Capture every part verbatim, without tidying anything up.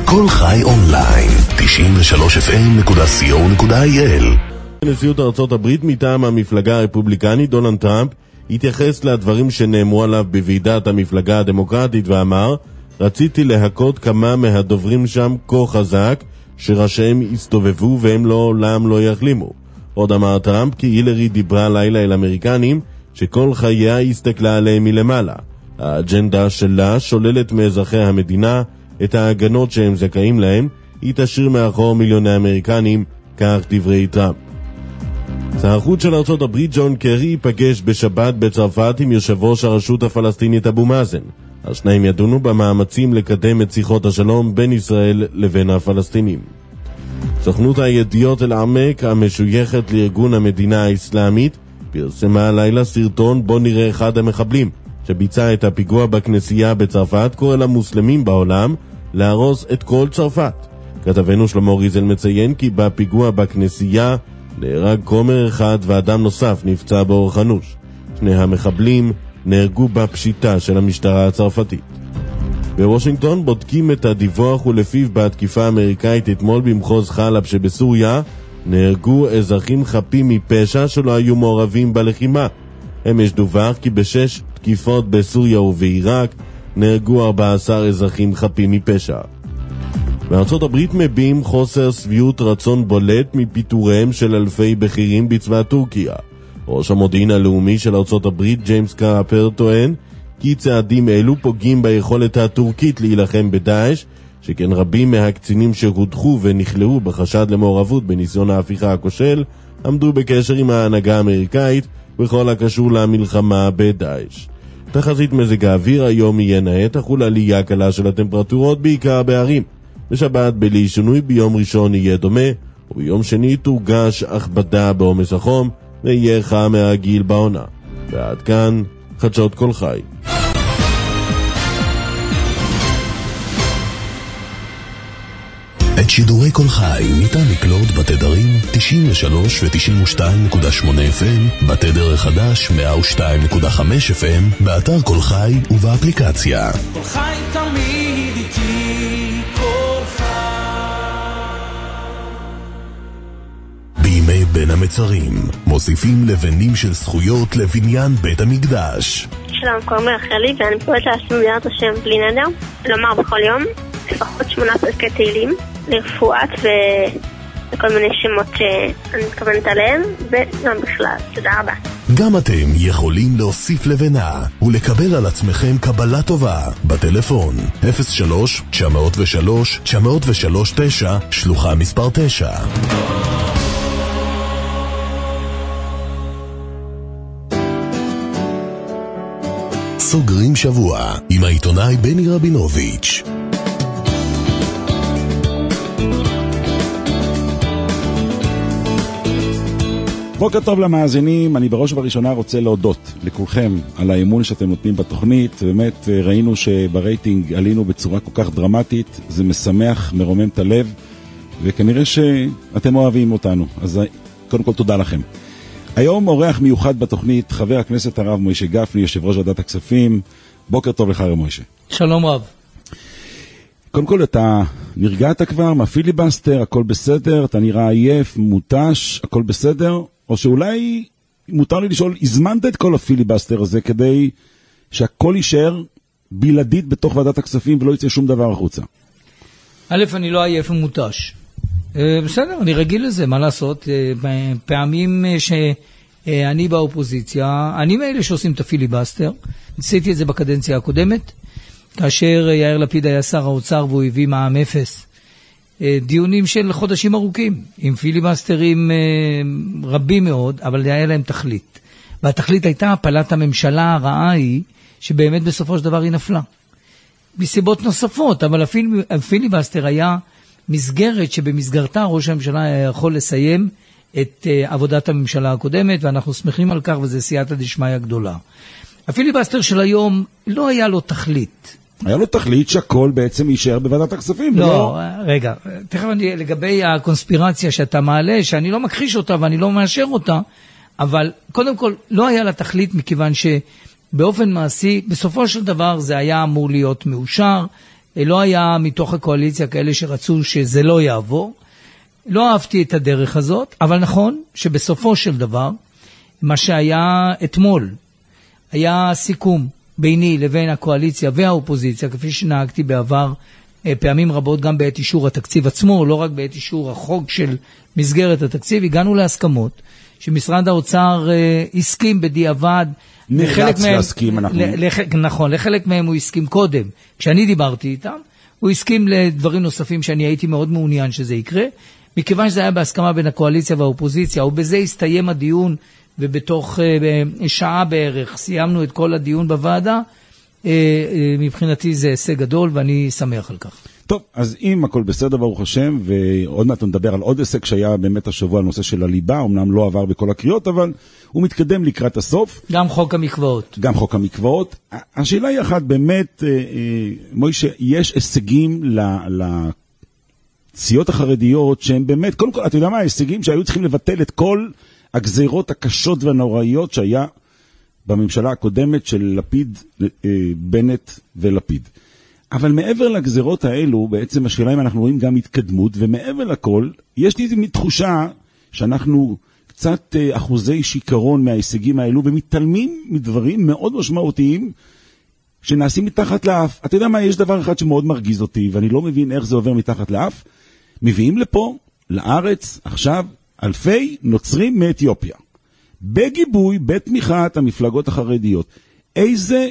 כל חי אונליין, תשעים ושלוש אף אם נקודה סי או נקודה איי אל. נשיאות ארצות הברית מטעם המפלגה הרפובליקנית דונלד טראמפ התייחס לדברים שנאמרו עליו בוועידת המפלגה הדמוקרטית ואמר, רציתי להכות כמה מהדוברים שם כה חזק שראשיהם הסתובבו והם לעולם לא יחלימו. עוד אמר טראמפ כי הילרי דיברה לילה אל אמריקנים שכל חייה הסתכלה עליהם מלמעלה. האג'נדה שלה שוללת מאזרחי המדינה את ההגנות שהם זכאים להם, היא תשאיר מאחור מיליוני אמריקנים, כך דברי טראמפ. שר החוץ של ארצות הברית ג'ון קרי ייפגש בשבת בצרפת עם יושב ראש הרשות הפלסטינית אבו מאזן. השניים ידונו במאמצים לקדם את שיחות השלום בין ישראל לבין הפלסטינים. סוכנות הידיעות אל-עמק המשויכת לארגון המדינה האסלאמית פרסמה לילה סרטון בו נראה אחד המחבלים שביצע את הפיגוע בכנסייה בצרפת קורא למוסלמים בעולם להרוס את כל צרפת. כתבנו שלמה ריזל מציין כי בפיגוע בכנסייה נהרג כומר אחד ואדם נוסף נפצע באורח אנוש. שני המחבלים נהרגו בפשיטה של המשטרה הצרפתית. בוושינגטון בודקים את הדיווח ולפיו בהתקיפה האמריקאית אתמול במחוז חלב שבסוריה נהרגו אזרחים חפים מפשע שלא היו מעורבים בלחימה. אמש דווח כי בשש תקיפות בסוריה ובעיראק נהרגו ארבעה עשר אזרחים חפים מפשע. בארצות הברית מביעים חוסר שביעות רצון בולט מפיטוריהם של אלפי בכירים בצבא טורקיה. ראש המודיעין הלאומי של ארצות הברית ג'יימס קראפר טוען כי צעדים אלו פוגעים ביכולת הטורקית להילחם בדאעש, שכן רבים מהקצינים שהודחו ונכלאו בחשד למעורבות בניסיון ההפיכה הכושל עמדו בקשר עם ההנהגה האמריקאית בכל הקשור למלחמה בדאעש. תחזית מזג האוויר היום יהיה נאה, תחול עלייה קלה של הטמפרטורות בעיקר בערים. בשבת בלי שינוי, ביום ראשון יהיה דומה, וביום שני תורגש הכבדה בעומס החום ויהיה חם מהרגיל בעונה. ועד כאן חדשות כל חי. את שידורי כל חי ניתן לקלוט בתדרים תשעים ושלוש ו-תשעים ושתיים נקודה שמונה אף אם, בתדר החדש מאה ושתיים נקודה חמש אף אם, באתר כל חי ובאפליקציה. כל חי תמיד איתי, כל חי. בימי בין המצרים מוסיפים לבנים של זכויות לבניין בית המקדש. שלום, קוראים לי רחלי ואני קוראת לעצמי בירת השם בלי נדר, לומר בכל יום לפחות שמונה פרקי תהילים לרפואת וכל מיני שמות שאני מתכוונת עליהם וגם בכלל. תודה רבה. גם אתם יכולים להוסיף לבנה ולקבל על עצמכם קבלה טובה בטלפון אפס שלוש תשע אפס שלוש תשע אפס שלוש תשע שלוחה מספר תשע. סוגרים שבוע עם העיתונאי בני רבינוביץ'. בוקר טוב למאזינים, אני בראש ובראשונה רוצה להודות לכולכם על האמון שאתם נותנים בתוכנית. באמת ראינו שברייטינג עלינו בצורה כל כך דרמטית, זה משמח, מרומם את הלב, וכנראה שאתם אוהבים אותנו, אז קודם כל תודה לכם. היום אורח מיוחד בתוכנית, חבר הכנסת הרב מוישה גפני, יושב ראש ועדת הכספים. בוקר טוב לך, הרב מוישה. שלום רב. קודם כל, אתה נרגעת כבר מהפיליבסטר, הכל בסדר, אתה נראה עייף, מוטש, הכל בסדר, או שאולי מותר לי לשאול, הזמנת את כל הפיליבסטר הזה כדי שהכל יישאר בלעדית בתוך ועדת הכספים ולא יצא שום דבר החוצה? א', אני לא עייף ומוטש. בסדר, אני רגיל לזה, מה לעשות? פעמים שאני באופוזיציה, אני מאלה שעושים את הפיליבסטר, עשיתי את זה בקדנציה הקודמת, כאשר יאיר לפיד היה שר האוצר והוא הביא מע"מ אפס, דיונים של חודשים ארוכים, עם פיליבסטרים רבים מאוד, אבל היה להם תכלית. והתכלית הייתה הפלת הממשלה הרעה היא, שבאמת בסופו של דבר היא נפלה. מסיבות נוספות, אבל הפיל, הפיליבסטר היה מסגרת שבמסגרתה ראש הממשלה היה יכול לסיים את uh, עבודת הממשלה הקודמת, ואנחנו שמחים על כך, וזה סייעתא דשמיא הגדולה. הפיליבסטר של היום לא היה לו תכלית. היה לו תכלית שהכל בעצם יישאר בוועדת הכספים. לא, ולא... רגע, תכף אני, לגבי הקונספירציה שאתה מעלה, שאני לא מכחיש אותה ואני לא מאשר אותה, אבל קודם כל לא היה לה תכלית, מכיוון שבאופן מעשי, בסופו של דבר זה היה אמור להיות מאושר, לא היה מתוך הקואליציה כאלה שרצו שזה לא יעבור. לא אהבתי את הדרך הזאת, אבל נכון שבסופו של דבר, מה שהיה אתמול, היה סיכום ביני לבין הקואליציה והאופוזיציה, כפי שנהגתי בעבר פעמים רבות גם בעת אישור התקציב עצמו, לא רק בעת אישור החוק של מסגרת התקציב, הגענו להסכמות שמשרד האוצר הסכים בדיעבד, נאלץ להסכים, אנחנו... לח... נכון, לחלק מהם הוא הסכים קודם, כשאני דיברתי איתם, הוא הסכים לדברים נוספים שאני הייתי מאוד מעוניין שזה יקרה, מכיוון שזה היה בהסכמה בין הקואליציה והאופוזיציה, ובזה הסתיים הדיון, ובתוך uh, שעה בערך סיימנו את כל הדיון בוועדה, uh, uh, מבחינתי זה הישג גדול, ואני שמח על כך. טוב, אז אם הכל בסדר ברוך השם, ועוד מעט נדבר על עוד הישג שהיה באמת השבוע על נושא של הליבה, אמנם לא עבר בכל הקריאות, אבל הוא מתקדם לקראת הסוף. גם חוק המקוואות. גם חוק המקוואות. השאלה היא אחת, באמת, אה, אה, מוישה, יש הישגים ל... ל סיעות החרדיות שהם באמת, קודם כל, אתה יודע מה, ההישגים שהיו צריכים לבטל את כל הגזירות הקשות והנוראיות שהיה בממשלה הקודמת של לפיד, בנט ולפיד. אבל מעבר לגזירות האלו, בעצם השאלה אם אנחנו רואים גם התקדמות, ומעבר לכל, יש לי איזו תחושה שאנחנו קצת אחוזי שיקרון מההישגים האלו, ומתעלמים מדברים מאוד משמעותיים, שנעשים מתחת לאף. אתה יודע מה, יש דבר אחד שמאוד מרגיז אותי, ואני לא מבין איך זה עובר מתחת לאף. מביאים לפה, לארץ, עכשיו, אלפי נוצרים מאתיופיה. בגיבוי, בתמיכת המפלגות החרדיות. איזה,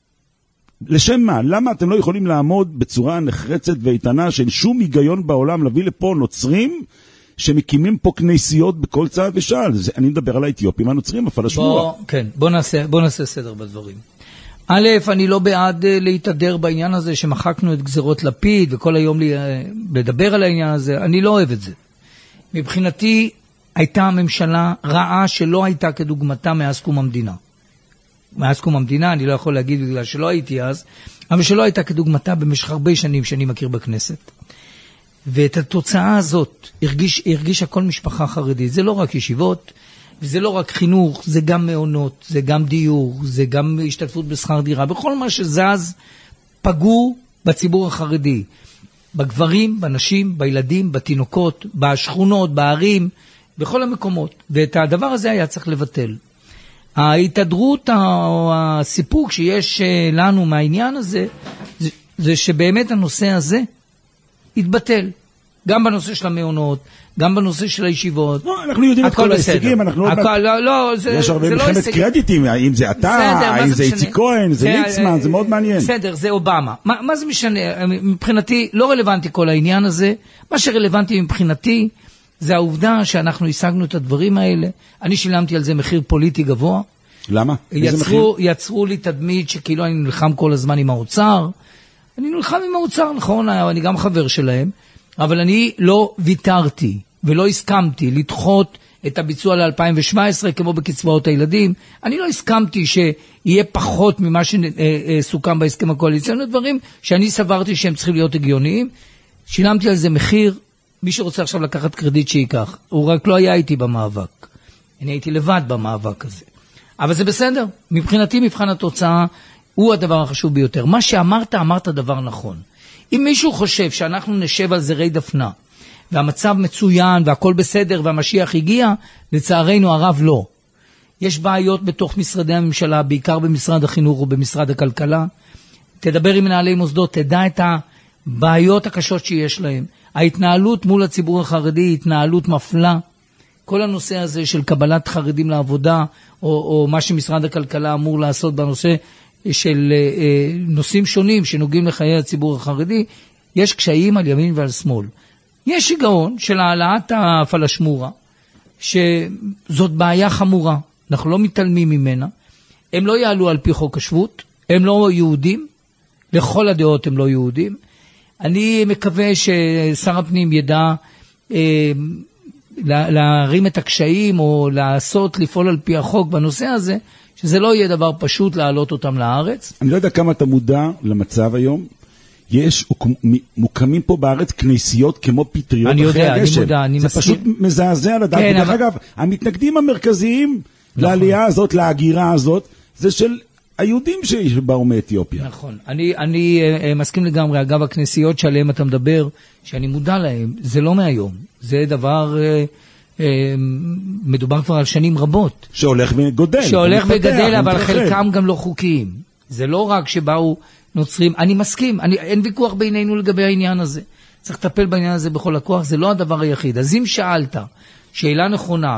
לשם מה? למה אתם לא יכולים לעמוד בצורה נחרצת ואיתנה של שום היגיון בעולם, להביא לפה נוצרים שמקימים פה כנסיות בכל צעד ושעל? זה, אני מדבר על האתיופים, הנוצרים, הפלשמורה. בוא, כן, בוא נעשה, בוא נעשה סדר בדברים. א', אני לא בעד להתהדר בעניין הזה שמחקנו את גזירות לפיד וכל היום לדבר על העניין הזה, אני לא אוהב את זה. מבחינתי הייתה ממשלה רעה שלא הייתה כדוגמתה מאז קום המדינה. מאז קום המדינה, אני לא יכול להגיד בגלל שלא הייתי אז, אבל שלא הייתה כדוגמתה במשך הרבה שנים שאני מכיר בכנסת. ואת התוצאה הזאת הרגיש, הרגישה כל משפחה חרדית, זה לא רק ישיבות, וזה לא רק חינוך, זה גם מעונות, זה גם דיור, זה גם השתתפות בשכר דירה. בכל מה שזז, פגעו בציבור החרדי. בגברים, בנשים, בילדים, בתינוקות, בשכונות, בערים, בכל המקומות. ואת הדבר הזה היה צריך לבטל. ההתהדרות או הסיפוק שיש לנו מהעניין הזה, זה, זה שבאמת הנושא הזה יתבטל. גם בנושא של המעונות, גם בנושא של הישיבות. לא, אנחנו יודעים את כל ההישגים, אנחנו הכל, לא... לא, זה, יש הרבה מלחמת קרדיטים, האם זה אתה, האם זה איציק כהן, זה ליצמן, זה מאוד מעניין. בסדר, זה אובמה. מה, מה זה משנה? מבחינתי, לא רלוונטי כל העניין הזה. מה שרלוונטי מבחינתי, זה העובדה שאנחנו השגנו את הדברים האלה. אני שילמתי על זה מחיר פוליטי גבוה. למה? יצרו, יצרו לי תדמית שכאילו אני נלחם כל הזמן עם האוצר. אני נלחם עם האוצר, נכון, אני גם חבר שלהם. אבל אני לא ויתרתי ולא הסכמתי לדחות את הביצוע ל-אלפיים שבע עשרה כמו בקצבאות הילדים. אני לא הסכמתי שיהיה פחות ממה שסוכם בהסכם הקואליציוני, דברים שאני סברתי שהם צריכים להיות הגיוניים. שילמתי על זה מחיר, מי שרוצה עכשיו לקחת קרדיט שיקח. הוא רק לא היה איתי במאבק. אני הייתי לבד במאבק הזה. אבל זה בסדר. מבחינתי מבחן התוצאה הוא הדבר החשוב ביותר. מה שאמרת, אמרת דבר נכון. אם מישהו חושב שאנחנו נשב על זרי דפנה, והמצב מצוין והכל בסדר והמשיח הגיע, לצערנו הרב לא. יש בעיות בתוך משרדי הממשלה, בעיקר במשרד החינוך ובמשרד הכלכלה. תדבר עם מנהלי מוסדות, תדע את הבעיות הקשות שיש להם. ההתנהלות מול הציבור החרדי היא התנהלות מפלה. כל הנושא הזה של קבלת חרדים לעבודה, או, או מה שמשרד הכלכלה אמור לעשות בנושא של אה, נושאים שונים שנוגעים לחיי הציבור החרדי, יש קשיים על ימין ועל שמאל. יש שיגעון של העלאת הפלשמורה, שזאת בעיה חמורה, אנחנו לא מתעלמים ממנה. הם לא יעלו על פי חוק השבות, הם לא יהודים, לכל הדעות הם לא יהודים. אני מקווה ששר הפנים ידע אה, להרים את הקשיים, או לעשות, לפעול על פי החוק בנושא הזה, שזה לא יהיה דבר פשוט להעלות אותם לארץ. אני לא יודע כמה אתה מודע למצב היום. יש, מוקמים פה בארץ כנסיות כמו פטריות אני אחרי יודע, הגשם. אני מודע, אני זה מסכים. פשוט מזעזע לדעת. כן, דרך אבל... אגב, המתנגדים המרכזיים נכון. לעלייה הזאת, להגירה הזאת, זה של היהודים שבאו מאתיופיה. נכון. אני, אני uh, מסכים לגמרי, אגב, הכנסיות שעליהם אתה מדבר, שאני מודע להם, זה לא מהיום. זה דבר, uh, uh, מדובר כבר על שנים רבות. שהולך וגודל. שהולך ומתפתח, וגדל, אבל ומתרחב. חלקם גם לא חוקיים. זה לא רק שבאו נוצרים, אני מסכים, אני, אין ויכוח בינינו לגבי העניין הזה. צריך לטפל בעניין הזה בכל הכוח, זה לא הדבר היחיד. אז אם שאלת, שאלה נכונה,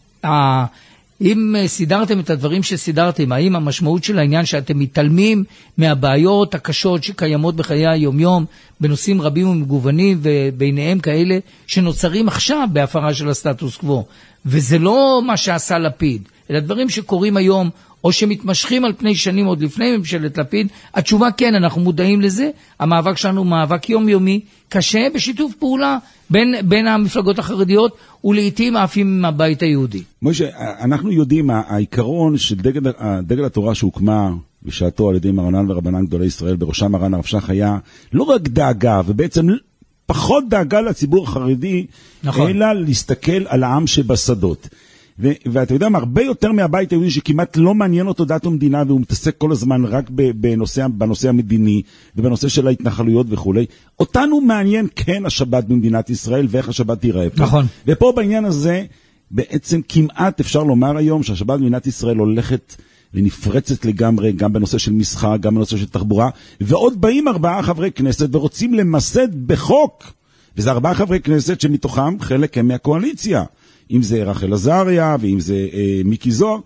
אם סידרתם את הדברים שסידרתם, האם המשמעות של העניין שאתם מתעלמים מהבעיות הקשות שקיימות בחיי היום-יום, בנושאים רבים ומגוונים, וביניהם כאלה שנוצרים עכשיו בהפרה של הסטטוס קוו, וזה לא מה שעשה לפיד, אלא דברים שקורים היום, או שמתמשכים על פני שנים עוד לפני ממשלת לפיד, התשובה כן, אנחנו מודעים לזה, המאבק שלנו הוא מאבק יומיומי, קשה בשיתוף פעולה בין, בין המפלגות החרדיות, ולעיתים אף עם הבית היהודי. משה, אנחנו יודעים, העיקרון של דגל, דגל התורה שהוקמה בשעתו על ידי מרנן ורבנן גדולי ישראל, בראשם מרן הרב שך, היה לא רק דאגה, ובעצם פחות דאגה לציבור החרדי, נכון. אלא להסתכל על העם שבשדות. ו- ואתה יודע, הרבה יותר מהבית היהודי שכמעט לא מעניין אותו דת ומדינה, והוא מתעסק כל הזמן רק בנושא, בנושא המדיני, ובנושא של ההתנחלויות וכו'. אותנו מעניין כן השבת במדינת ישראל, ואיך השבת תיראה פה. נכון. ופה בעניין הזה, בעצם כמעט אפשר לומר היום, שהשבת במדינת ישראל הולכת ונפרצת לגמרי, גם בנושא של מסחר, גם בנושא של תחבורה, ועוד באים ארבעה חברי כנסת, ורוצים למסד בחוק, וזה ארבעה חברי כנסת שמתוכם חלק הם מהקואליציה. אם זה רחל עזריה, ואם זה אה, מיקי זוהר,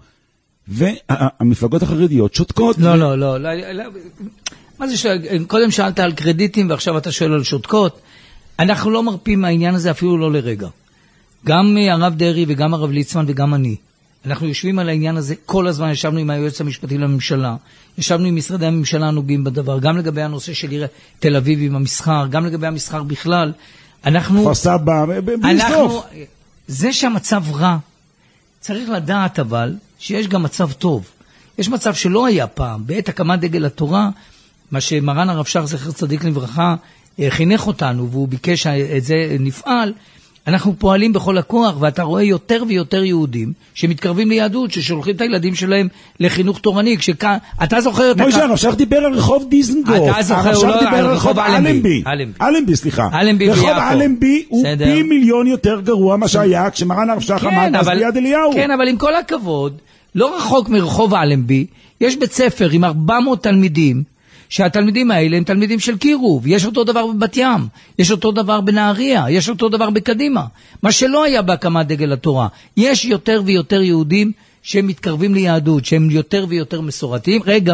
והמפלגות החרדיות שותקות. לא, לא, לא, לא, לא. מה זה ש... קודם שאלת על קרדיטים, ועכשיו אתה שואל על שותקות. אנחנו לא מרפים מהעניין הזה אפילו לא לרגע. גם הרב דרי וגם הרב ליצמן וגם אני. אנחנו יושבים על העניין הזה, כל הזמן ישבנו עם היועץ המשפטי לממשלה, ישבנו עם משרדי הממשלה הנוגעים בדבר, גם לגבי הנושא של עיר תל אביב עם המסחר, גם לגבי המסחר בכלל. אנחנו... כפר סבא, בלי סוף. זה שהמצב רע, צריך לדעת אבל שיש גם מצב טוב. יש מצב שלא היה פעם, בעת הקמת דגל התורה, מה שמרן הרב שך זכר צדיק לברכה חינך אותנו, והוא ביקש את זה נפעל, אנחנו פועלים בכל הכוח, ואתה רואה יותר ויותר יהודים שמתקרבים ליהדות, ששולחים את הילדים שלהם לחינוך תורני, כשכאן, אתה זוכר... מוישה, הרב שך דיבר על רחוב דיזנגוף. אתה זוכר, הוא לא, על רחוב אלנבי. אלנבי, סליחה. אלנבי ביפו. רחוב אלנבי הוא פי מיליון יותר גרוע מה שהיה, כשמרן הרב שך עמד אז ביד אליהו. כן, אבל עם כל הכבוד, לא רחוק מרחוב אלנבי, יש בית ספר עם ארבע מאות תלמידים, שהתלמידים האלה הם תלמידים של קירוב, יש אותו דבר בבת ים, יש אותו דבר בנהריה, יש אותו דבר בקדימה, מה שלא היה בהקמת דגל התורה. יש יותר ויותר יהודים שמתקרבים ליהדות, שהם יותר ויותר מסורתיים. רגע,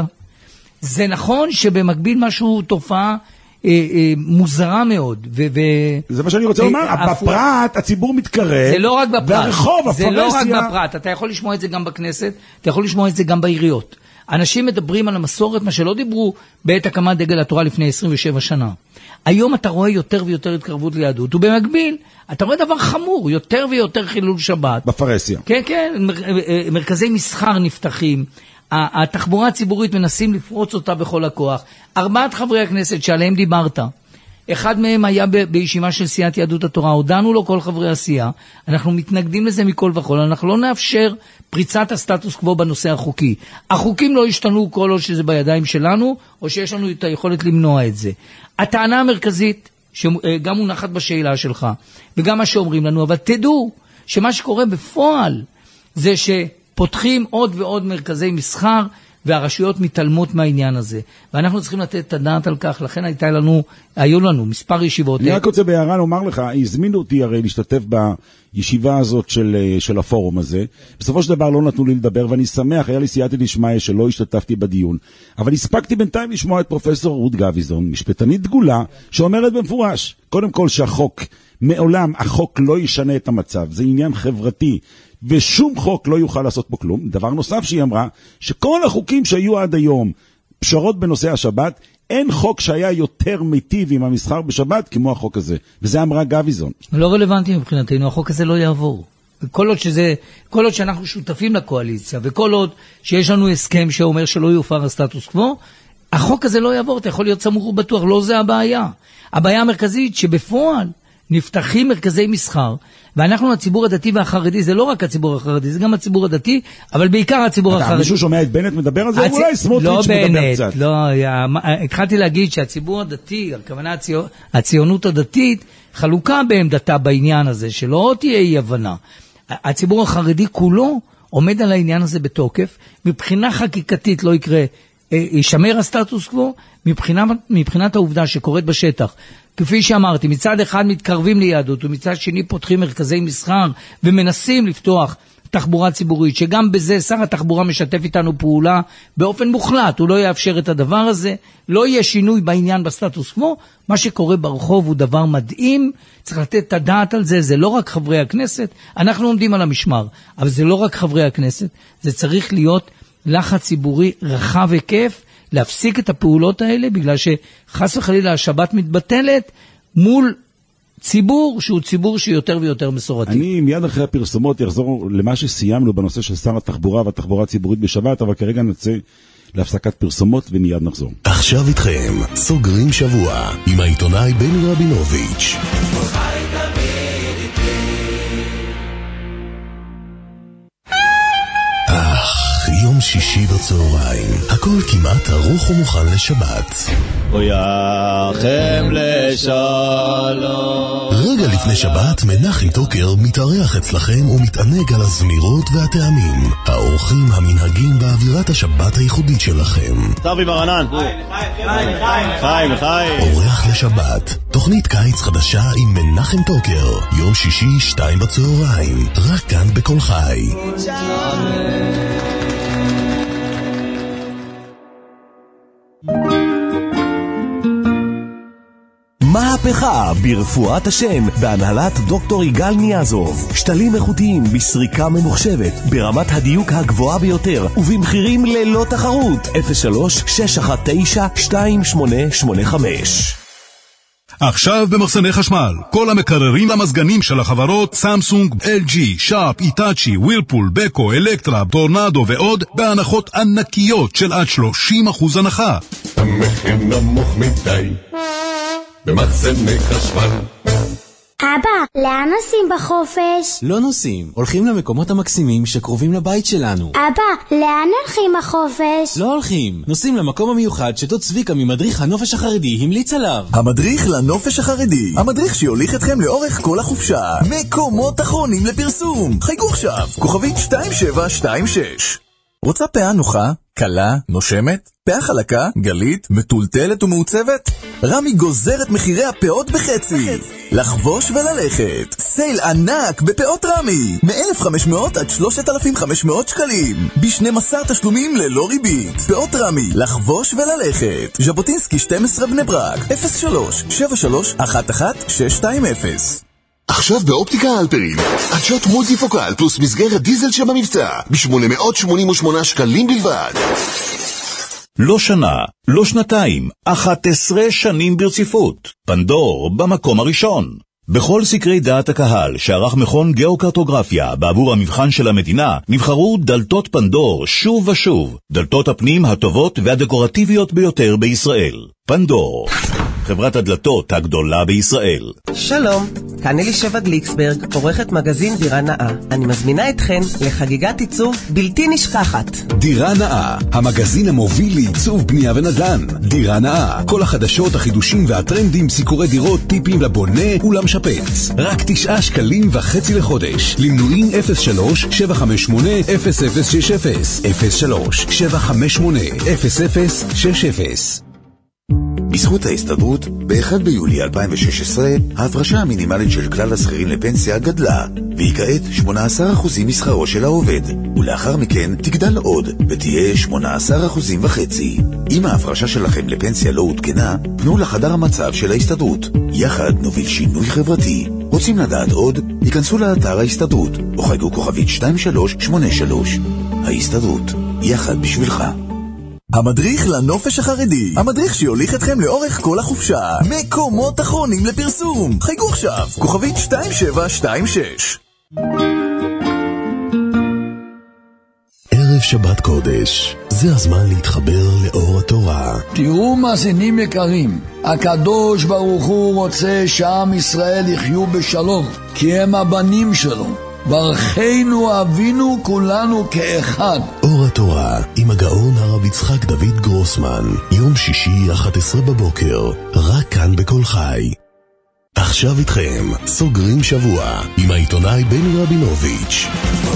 זה נכון שבמקביל משהו תופעה אה, אה, מוזרה מאוד. ו- ו- זה מה שאני רוצה אה, לומר, הפ... בפרט הציבור מתקרב, זה לא רק בפרט, והרחוב, זה הפרסיה... לא רק בפרט, אתה יכול לשמוע את זה גם בכנסת, אתה יכול לשמוע את זה גם בעיריות. אנשים מדברים על המסורת, מה שלא דיברו בעת הקמת דגל התורה לפני עשרים ושבע שנה. היום אתה רואה יותר ויותר התקרבות ליהדות, ובמקביל, אתה רואה דבר חמור, יותר ויותר חילול שבת. בפרסיה. כן, כן, מרכזי מסחר נפתחים, התחבורה הציבורית מנסים לפרוץ אותה בכל הכוח. ארבעת חברי הכנסת שעליהם דיברת, אחד מהם היה בישיבה של סיעת יהדות התורה, הודענו לו כל חברי הסיעה, אנחנו מתנגדים לזה מכל וכל, אנחנו לא נאפשר פריצת הסטטוס קוו בנושא החוקי. החוקים לא השתנו כל עוד שזה בידיים שלנו, או שיש לנו את היכולת למנוע את זה. הטענה המרכזית, שגם מונחת בשאלה שלך, וגם מה שאומרים לנו, אבל תדעו שמה שקורה בפועל, זה שפותחים עוד ועוד מרכזי מסחר, והרשויות מתעלמות מהעניין הזה. ואנחנו צריכים לתת את הדעת על כך, לכן הייתה לנו, היו לנו מספר ישיבות. אני רק רוצה בהערה לומר לך, הזמינו אותי הרי להשתתף בישיבה הזאת של, של הפורום הזה. בסופו של דבר לא נתנו לי לדבר, ואני שמח, היה לי סייעתא דשמיא שלא השתתפתי בדיון. אבל הספקתי בינתיים לשמוע את פרופסור רות גביזון, משפטנית דגולה, שאומרת במפורש, קודם כל שהחוק, מעולם החוק לא ישנה את המצב, זה עניין חברתי, ושום חוק לא יוכל לעשות פה כלום. דבר נוסף שהיא אמרה, שכל החוקים שהיו עד היום, פשרות בנושא השבת, אין חוק שהיה יותר מיטיב עם המסחר בשבת כמו החוק הזה. וזה אמרה גביזון. לא רלוונטי מבחינתנו, החוק הזה לא יעבור. כל עוד שזה, כל עוד שאנחנו שותפים לקואליציה, וכל עוד שיש לנו הסכם שאומר שלא יופר הסטטוס קוו, החוק הזה לא יעבור, אתה יכול להיות סמוך ובטוח, לא זה הבעיה. הבעיה המרכזית שבפועל, נפתחים מרכזי מסחר, ואנחנו הציבור הדתי והחרדי, זה לא רק הציבור החרדי, זה גם הציבור הדתי, אבל בעיקר הציבור החרדי. מישהו שומע את בנט מדבר על זה? אולי סמוטריץ' מדבר קצת. לא בנט, לא, התחלתי להגיד שהציבור הדתי, הכוונה הציונות הדתית, חלוקה בעמדתה בעניין הזה, שלא תהיה אי הבנה. הציבור החרדי כולו עומד על העניין הזה בתוקף, מבחינה חקיקתית לא יקרה, יישמר הסטטוס קוו, מבחינת, מבחינת העובדה שקורית בשטח, כפי שאמרתי, מצד אחד מתקרבים ליהדות, ומצד שני פותחים מרכזי מסחר, ומנסים לפתוח תחבורה ציבורית, שגם בזה שר התחבורה משתף איתנו פעולה, באופן מוחלט, הוא לא יאפשר את הדבר הזה, לא יהיה שינוי בעניין בסטטוס קוו, מה שקורה ברחוב הוא דבר מדהים, צריך לתת את הדעת על זה, זה לא רק חברי הכנסת, אנחנו עומדים על המשמר, אבל זה לא רק חברי הכנסת, זה צריך להיות לחץ ציבורי רחב וכיף, להפסיק את הפעולות האלה, בגלל שחס וחלילה השבת מתבטלת מול ציבור שהוא ציבור שיותר ויותר מסורתי. אני מיד אחרי הפרסומות יחזור למה שסיימנו בנושא של שר התחבורה והתחבורה הציבורית בשבת, אבל כרגע נצא להפסקת פרסומות ומיד נחזור. עכשיו איתכם, סוגרים שבוע עם העיתונאי בני רבינוביץ'. יום שישי בצהריים, הכל כמעט ערוך ומוכן לשבת. אויכם לשלום. רגע לפני שבת, מנחם טוקר מתארח אצלכם ומתענג על הזמירות והטעמים, האורחים המנהגים באווירת השבת הייחודית שלכם. טובי ברנן. חיים, חיים, חיים, חיים. אורח לשבת, תוכנית קיץ חדשה עם מנחם טוקר, יום שישי שתיים בצהריים, רק כאן בכל חי. מהפכה ברפואת השם בהנהלת דוקטור יגאל ניאזוב. שתלים איכותיים בסריקה ממוחשבת ברמת הדיוק הגבוהה ביותר ובמחירים ללא תחרות. אפס שלוש שש אחת תשע שתיים שמונה שמונה חמש. עכשיו במחסני חשמל, כל המקררים והמזגנים של החברות סמסונג, אל ג'י, שרפ, איטאצ'י, ווירפול, בקו, אלקטרה, טורנדו ועוד בהנחות ענקיות של עד שלושים אחוז הנחה. המחיר נמוך מדי במחסני חשמל. אבא, לאן נוסעים בחופש? לא נוסעים, הולכים למקומות המקסימים שקרובים לבית שלנו. אבא, לאן הולכים בחופש? לא הולכים, נוסעים למקום המיוחד שדוד צביקה ממדריך הנופש החרדי המליץ עליו. המדריך לנופש החרדי, המדריך שיוליך אתכם לאורך כל החופשה. מקומות אחרונים לפרסום, חייגו עכשיו, כוכבית שתיים שבע שתיים שש. רוצה פאה נוחה, קלה, נושמת, פאה חלקה, גלית, מטולטלת ומעוצבת? רמי גוזר את מחירי הפאות בחצי. לחבוש וללכת. סייל ענק בפאות רמי. מ-אלף וחמש מאות עד שלושת אלפים וחמש מאות שקלים. ב-שנים עשר תשלומים ללא ריבית. פאות רמי, לחבוש וללכת. ז'בוטינסקי שתים עשרה בני ברק. אפס שלוש שבע שלוש אחת אחת שש שתיים אפס. עכשיו באופטיקה אלפרין, עדשות מולטיפוקל פלוס מסגרת דיזל שבמבצע ב-שמונה מאות שמונים ושמונה שקלים בלבד. לא שנה, לא שנתיים, אחת עשרה שנים ברציפות. פנדור במקום הראשון. בכל סקרי דעת הקהל שערך מכון גיאוקרטוגרפיה בעבור המבחן של המדינה, נבחרו דלתות פנדור שוב ושוב, דלתות הפנים הטובות והדקורטיביות ביותר בישראל. פנדור, חברת הדלתות הגדולה בישראל. שלום, כאן אלישבע גליקסברג, עורכת מגזין דירה נאה. אני מזמינה אתכן לחגיגת עיצוב בלתי נשכחת. דירה נאה, המגזין המוביל לעיצוב בנייה ונדל"ן. דירה נאה, כל החדשות, החידושים והטרנדים, סיקורי דירות, טיפים לבונה ולמשפץ. רק תשעה שקלים וחצי לחודש. למנויים אפס שלוש שבע חמש שמונה אפס אפס שש אפס אפס שלוש שבע חמש שמונה אפס אפס שש אפס. בזכות ההסתדרות, ב-אחד ביולי אלפיים ושש עשרה, ההפרשה המינימלית של כלל השכירים לפנסיה גדלה, והיא כעת שמונה עשר אחוז משכרו של העובד, ולאחר מכן תגדל עוד, ותהיה שמונה עשר אחוז וחצי. אם ההפרשה שלכם לפנסיה לא עודכנה, פנו לחדר המצב של ההסתדרות. יחד נוביל שינוי חברתי. רוצים לדעת עוד? ייכנסו לאתר ההסתדרות, או חייגו כוכבית שתיים שלוש שמונה שלוש. ההסתדרות, יחד בשבילך. המדריך לנופש החרדי, המדריך שיוליך אתכם לאורך כל החופשה. מקומות אחרונים לפרסום, חייגו עכשיו, כוכבית שתיים שבע שתיים שש. ערב שבת קודש, זה זה הזמן להתחבר לאור התורה. תראו מאזינים יקרים, הקדוש ברוך הוא רוצה שעם ישראל יחיו בשלום, כי הם הבנים שלו. ברכנו אבינו כולנו כאחד. אור התורה עם הגאון הרב יצחק דוד גרוסמן, יום שישי אחת עשרה בבוקר, רק כאן בכל חי. עכשיו איתכם, סוגרים שבוע עם העיתונאי בני רבינוביץ'.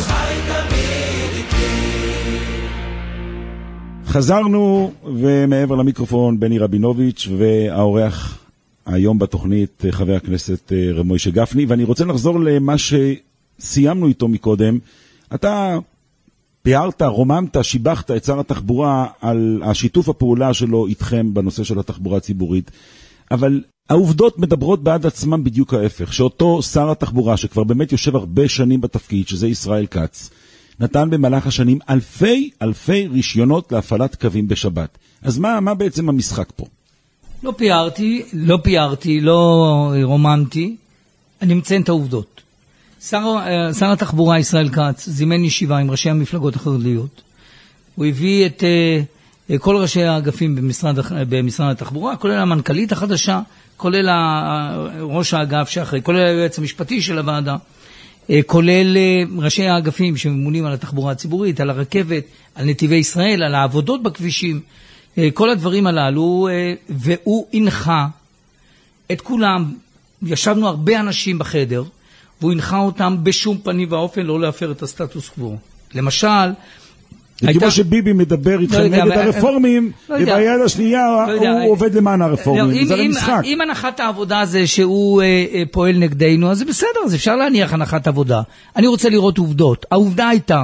חזרנו, ומעבר למיקרופון בני רבינוביץ' והאורח היום בתוכנית חבר הכנסת רב מוישה גפני, ואני רוצה לחזור למה שסיימנו איתו מקודם. אתה פיארת, רוממת, שיבחת את שר התחבורה על השיתוף הפעולה שלו איתכם בנושא של התחבורה הציבורית, אבל העובדות מדברות בעד עצמם בדיוק ההפך, שאותו שר התחבורה שכבר באמת יושב הרבה שנים בתפקיד, שזה ישראל כץ, נתן במהלך השנים אלפי אלפי רישיונות להפעלת קווים בשבת. אז מה, מה בעצם המשחק פה? לא פיארתי, לא פיארתי, לא רומנתי, אני מציין את העובדות. שר, שר התחבורה ישראל כץ זימן ישיבה עם ראשי המפלגות החרדיות. הוא הביא את uh, כל ראשי האגפים במשרד, במשרד התחבורה, כולל המנכ"לית החדשה, כולל ראש האגף שאחרי, כולל היועץ המשפטי של הוועדה, כולל ראשי האגפים שממונים על התחבורה הציבורית, על הרכבת, על נתיבי ישראל, על העבודות בכבישים, כל הדברים הללו, והוא הנחה את כולם. ישבנו הרבה אנשים בחדר, והוא הנחה אותם בשום פנים ואופן לא להפר את הסטטוס קוו. למשל, כמו שביבי מדבר איתכם נגד הרפורמים, וביד השנייה הוא עובד למען הרפורמים. זה המשחק. אם הנחת העבודה זה שהוא פועל נגדנו, אז זה בסדר, אז אפשר להניח הנחת עבודה. אני רוצה לראות עובדות. העובדה הייתה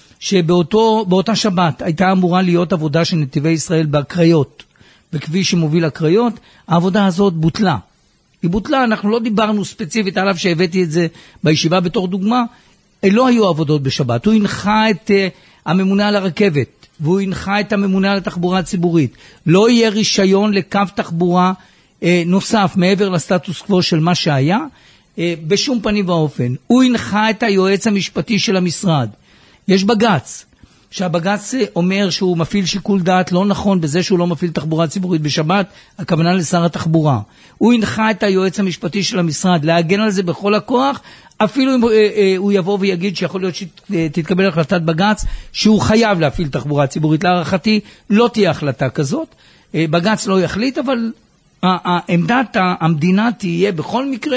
שבאותה שבת הייתה אמורה להיות עבודה של נתיבי ישראל בקריות, בכביש שמוביל הקריות. העבודה הזאת בוטלה. היא בוטלה, אנחנו לא דיברנו ספציפית עליו שהבאתי את זה בישיבה בתור דוגמה. לא היו עבודות בשבת. הוא הנחה את הממונה על הרכבת, והוא הנחה את הממונה על התחבורה הציבורית. לא יהיה רישיון לקו תחבורה אה, נוסף מעבר לסטטוס קוו של מה שהיה, אה, בשום פנים ואופן. הוא הנחה את היועץ המשפטי של המשרד. יש בגץ, שהבגץ אומר שהוא מפעיל שיקול דעת לא נכון בזה שהוא לא מפעיל תחבורה ציבורית בשבת, הכוונה לשר התחבורה. הוא הנחה את היועץ המשפטי של המשרד להגן על זה בכל הכוח, אפילו אם הוא יבוא ויגיד שיכול להיות שתתקבל החלטת בגץ שהוא חייב להפעיל תחבורה ציבורית. להערכתי לא תהיה החלטה כזאת, בגץ לא יחליט, אבל עמדת המדינה תהיה בכל מקרה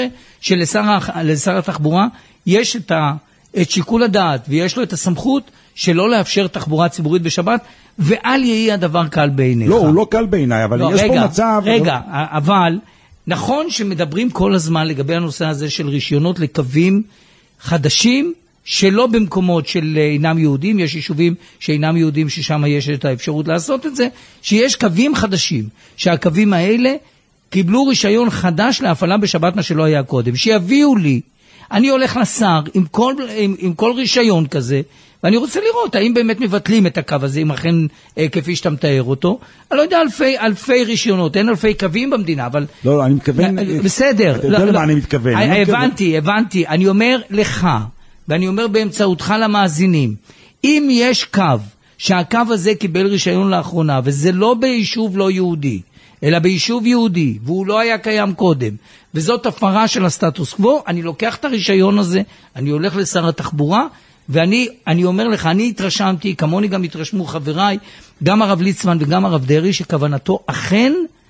שלשר התחבורה יש את, ה, את שיקול הדעת ויש לו את הסמכות שלא לאפשר תחבורה ציבורית בשבת, ואל יהיה הדבר קל בעיניך. לא, הוא לא קל בעיניי, אבל לא, יש רגע, פה מצב... רגע, אבל... נכון שמדברים כל הזמן לגבי הנושא הזה של רישיונות לקווים חדשים, שלא במקומות של אינם יהודים, יש יישובים שאינם יהודים ששם יש את האפשרות לעשות את זה, שיש קווים חדשים, שהקווים האלה קיבלו רישיון חדש להפעלה בשבת מה שלא היה קודם. שיביאו לי, אני הולך לשר עם כל, עם, עם כל רישיון כזה, ואני רוצה לראות האם באמת מבטלים את הקו הזה, אם אכן אה, כפי שאתה מתאר אותו. אני לא יודע, אלפי, אלפי רישיונות, אין אלפי קווים במדינה, אבל... לא, אני מתכוון... בסדר. אתה יודע למה אני מתכוון. הבנתי, הבנתי. אני אומר לך, ואני אומר באמצעותך למאזינים, אם יש קו, שהקו הזה קיבל רישיון לאחרונה, וזה לא ביישוב לא יהודי, אלא ביישוב יהודי, והוא לא היה קיים קודם, וזאת הפרה של הסטטוס קוו, אני לוקח את הרישיון הזה, אני הולך לשר התחבורה, ואני אני אומר לך, אני התרשמתי, כמוני גם התרשמו חבריי, גם הרב ליצמן וגם הרב דרי, שכוונתו אכן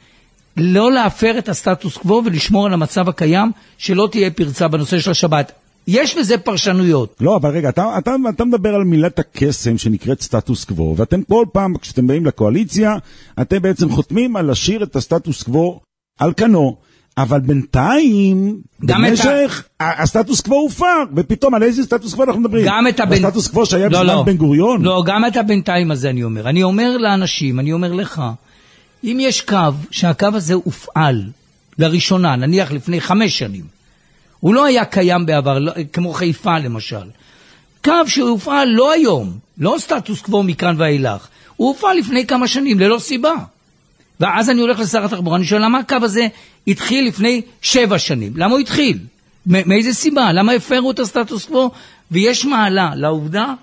לא להפר את הסטטוס קוו ולשמור על המצב הקיים, שלא תהיה פרצה בנושא של השבת. יש לזה פרשנויות. לא, אבל רגע, אתה, אתה, אתה מדבר על מילת הקסם שנקראת סטטוס קוו, ואתם כל פעם, כשאתם באים לקואליציה, אתם בעצם חותמים על לשיר את הסטטוס קוו על כנו. אבל בינתיים, במשך, ה... הסטטוס קוו הופר, ופתאום על איזה סטטוס קוו אנחנו מדברים? גם את הבנ... הסטטוס קוו שהיה לא, בזמן לא. בן גוריון? לא, גם את הבינתיים הזה אני אומר. אני אומר לאנשים, אני אומר לך, אם יש קו, שהקו הזה הופעל לראשונה, נניח לפני חמש שנים, הוא לא היה קיים בעבר, לא, כמו חיפה למשל. קו שהופעל לא היום, לא סטטוס קוו מכאן ואילך, הוא הופעל לפני כמה שנים, ללא סיבה. ואז אני הולך לשר התחבורה, אני שואל, למה הקו הזה התחיל לפני שבע שנים? למה הוא התחיל? מאיזה סיבה? למה הפרו את הסטטוס קוו? ויש מעלה לעובדה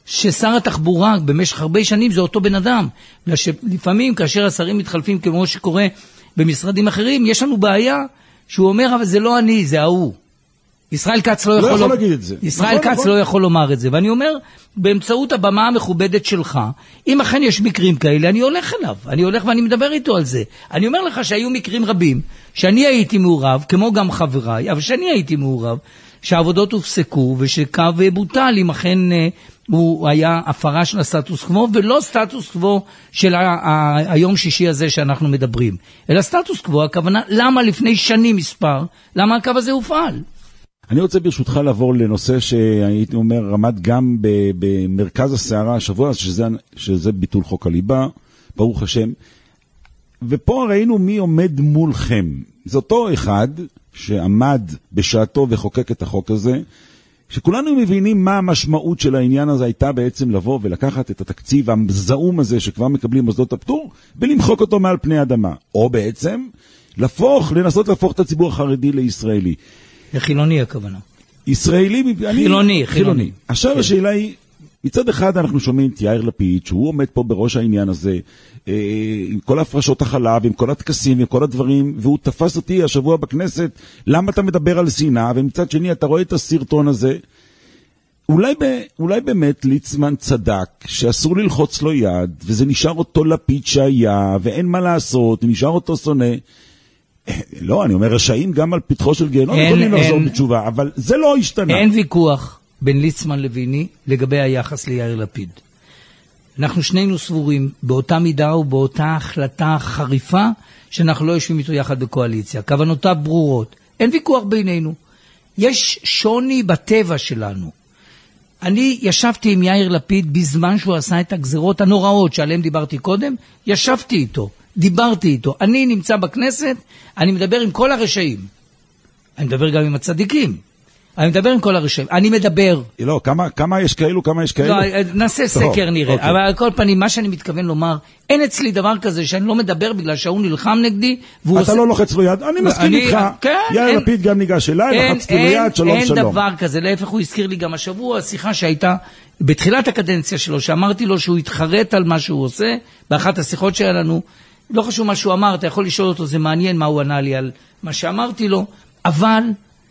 ששר התחבורה במשך הרבה שנים זה אותו בן אדם. לפעמים כאשר השרים מתחלפים כמו שקורה במשרדים אחרים, יש לנו בעיה שהוא אומר, אבל זה לא אני, זה ההוא. ישראל כץ לא יכול, לא יכול להגיד את זה. ישראל נכון, כץ נכון. לא יכול לומר את זה. ואני אומר, באמצעות הבמה המכובדת שלך, אם אכן יש מקרים כאלה, אני הולך אליו. אני הולך ואני מדבר איתו על זה. אני אומר לך שהיו מקרים רבים, שאני הייתי מעורב, כמו גם חבריי, אבל שאני הייתי מעורב, שהעבודות הופסקו, ושקו בוטל, אם אכן הוא היה הפרה של הסטטוס קוו, ולא סטטוס קוו של ה- ה- היום שישי הזה שאנחנו מדברים. אלא סטטוס קוו, הכוונה, למה לפני שנים מספר, למה הקו הזה הופעל? אני רוצה ברשותך לעבור לנושא שהייתי אומר, רמת גם במרכז הסערה השבוע, שזה, שזה ביטול חוק הליבה, ברוך השם. ופה ראינו מי עומד מולכם. זה אותו אחד שעמד בשעתו וחוקק את החוק הזה, שכולנו מבינים מה המשמעות של העניין הזה הייתה בעצם לבוא ולקחת את התקציב המזעום הזה שכבר מקבלים מוסדות הפטור, ולמחוק אותו מעל פני האדמה. או בעצם לפוך, לנסות להפוך את הציבור החרדי לישראלי. לחילוני הכוונה. ישראלי, חילוני, חילוני. חילוני. עכשיו כן. השאלה היא, מצד אחד אנחנו שומעים את יאיר לפיד, שהוא עומד פה בראש העניין הזה, אה, עם כל ההפרשות החלב, עם כל התקסים, עם כל הדברים, והוא תפס אותי השבוע בכנסת, למה אתה מדבר על שנאה, ומצד שני אתה רואה את הסרטון הזה, אולי, ב, אולי באמת ליצמן צדק, שאסור ללחוץ לו יד, וזה נשאר אותו לפיד שהיה, ואין מה לעשות, נשאר אותו שונא, לא, אני אומר, רשאים גם על פתחו של גיהנום, יכולים לחזור בתשובה, אבל זה לא השתנה. אין ויכוח בין ליצמן לביני לגבי היחס ליאיר לפיד. אנחנו שנינו סבורים באותה מידה ובאותה החלטה חריפה, שאנחנו לא יושבים איתו יחד בקואליציה. כוונותיו ברורות. אין ויכוח בינינו. יש שוני בטבע שלנו. אני ישבתי עם יאיר לפיד בזמן שהוא עשה את הגזרות הנוראות שעליהן דיברתי קודם, ישבתי איתו. דיברתי איתו. אני נמצא בכנסת, אני מדבר עם כל הרשעים. אני מדבר גם עם הצדיקים. אני מדבר עם כל הרשעים. אני מדבר. לא, כמה, כמה יש כאלו, כמה יש כאלו? לא, נעשה סקר נראה. אוקיי. אבל על כל פנים, מה שאני מתכוון לומר, אין אצלי דבר כזה שאני לא מדבר בגלל שהוא נלחם נגדי. אתה עושה... לא לוחץ לו יד, אני מסכים אני... איתך. כן, יאיר אין... לפיד גם ניגש אליי, לחצתי לו יד, שלום אין שלום. אין דבר כזה, להפך הוא הזכיר לי גם השבוע, השיחה שהייתה בתחילת הקדנציה שלו, שאמרתי לו שהוא התחרט על מה שהוא עושה, באחת השיחות שהיה לנו, לא חשוב מה שהוא אמר, אתה יכול לשאול אותו, זה מעניין מה הוא ענה לי על מה שאמרתי לו, אבל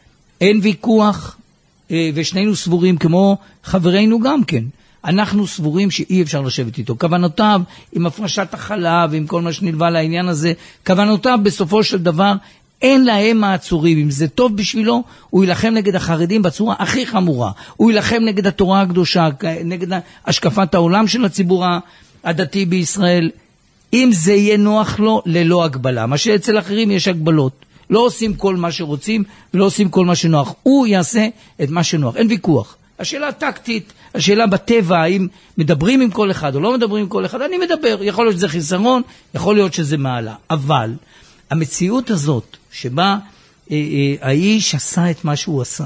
אין ויכוח, ושנינו סבורים, כמו חברינו גם כן, אנחנו סבורים שאי אפשר לשבת איתו. כוונותיו, עם הפרשת החלב, עם כל מה שנלווה לעניין הזה, כוונותיו בסופו של דבר, אין להם מעצורים. אם זה טוב בשבילו, הוא ילחם נגד החרדים בצורה הכי חמורה. הוא ילחם נגד התורה הקדושה, נגד השקפת העולם של הציבור הדתי בישראל. אם זה יהיה נוח לו, ללא הגבלה. מה שאצל אחרים יש הגבלות. לא עושים כל מה שרוצים, ולא עושים כל מה שנוח. הוא יעשה את מה שנוח. אין ויכוח. השאלה טקטית, השאלה בטבע, האם מדברים עם כל אחד או לא מדברים עם כל אחד, אני מדבר. יכול להיות שזה חיסרון, יכול להיות שזה מעלה. אבל המציאות הזאת, שבה אה, אה, האיש עשה את מה שהוא עשה,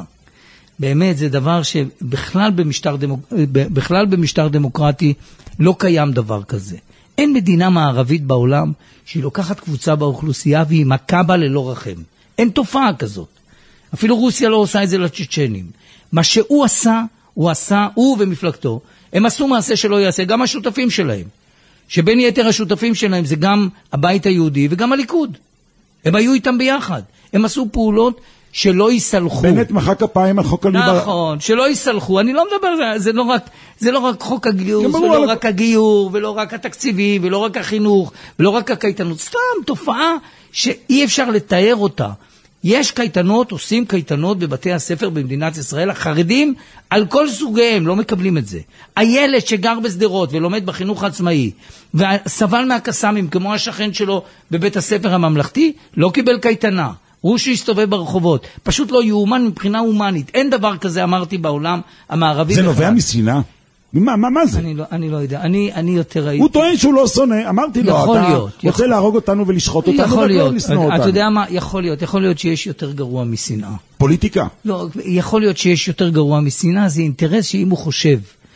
באמת זה דבר שבכלל במשטר, דמוק... בכלל במשטר דמוקרטי לא קיים דבר כזה. אין מדינה מערבית בעולם שהיא לוקחת קבוצה באוכלוסייה והיא מכה בה ללא רחם. אין תופעה כזאת. אפילו רוסיה לא עושה את זה לצ'צ'נים. מה שהוא עשה, הוא עשה, הוא ומפלגתו, הם עשו מעשה שלא יעשה, גם השותפים שלהם. שבין יתר השותפים שלהם זה גם הבית היהודי וגם הליכוד. הם היו איתם ביחד. הם עשו פעולות שלא יסלחו. בנט מחא כפיים על חוק הליבה. נכון, שלא יסלחו. אני לא מדבר, זה לא רק, זה לא רק חוק הגיוס, ולא רק הגיור, ולא רק התקציבי, ולא רק החינוך, ולא רק הקייטנות. סתם תופעה שאי אפשר לתאר אותה. יש קייטנות, עושים קייטנות בבתי הספר במדינת ישראל, החרדים על כל סוגיהם, לא מקבלים את זה. הילד שגר בסדרות ולומד בחינוך העצמאי, וסבל מהקסמים כמו השכן שלו בבית הספר הממלכתי, לא קיבל קייטנה. הוא שהסתובב ברחובות. פשוט לא יאומן מבחינה הומנית. אין דבר כזה, אמרתי, בעולם המערבי. זה נובע משנאה? מה, מה, מה זה? אני לא, אני לא יודע. אני, אני יותר ראיתי. הוא טוען שהוא לא שונא. אמרתי לו, אתה להיות, רוצה יכול... להרוג אותנו ולשחוט אותנו, יכול להיות. אותנו. אתה יודע מה? יכול להיות. יכול להיות שיש יותר גרוע משנאה. פוליטיקה? לא, יכול להיות שיש יותר גרוע משנאה. זה אינטרס שאם הוא חושב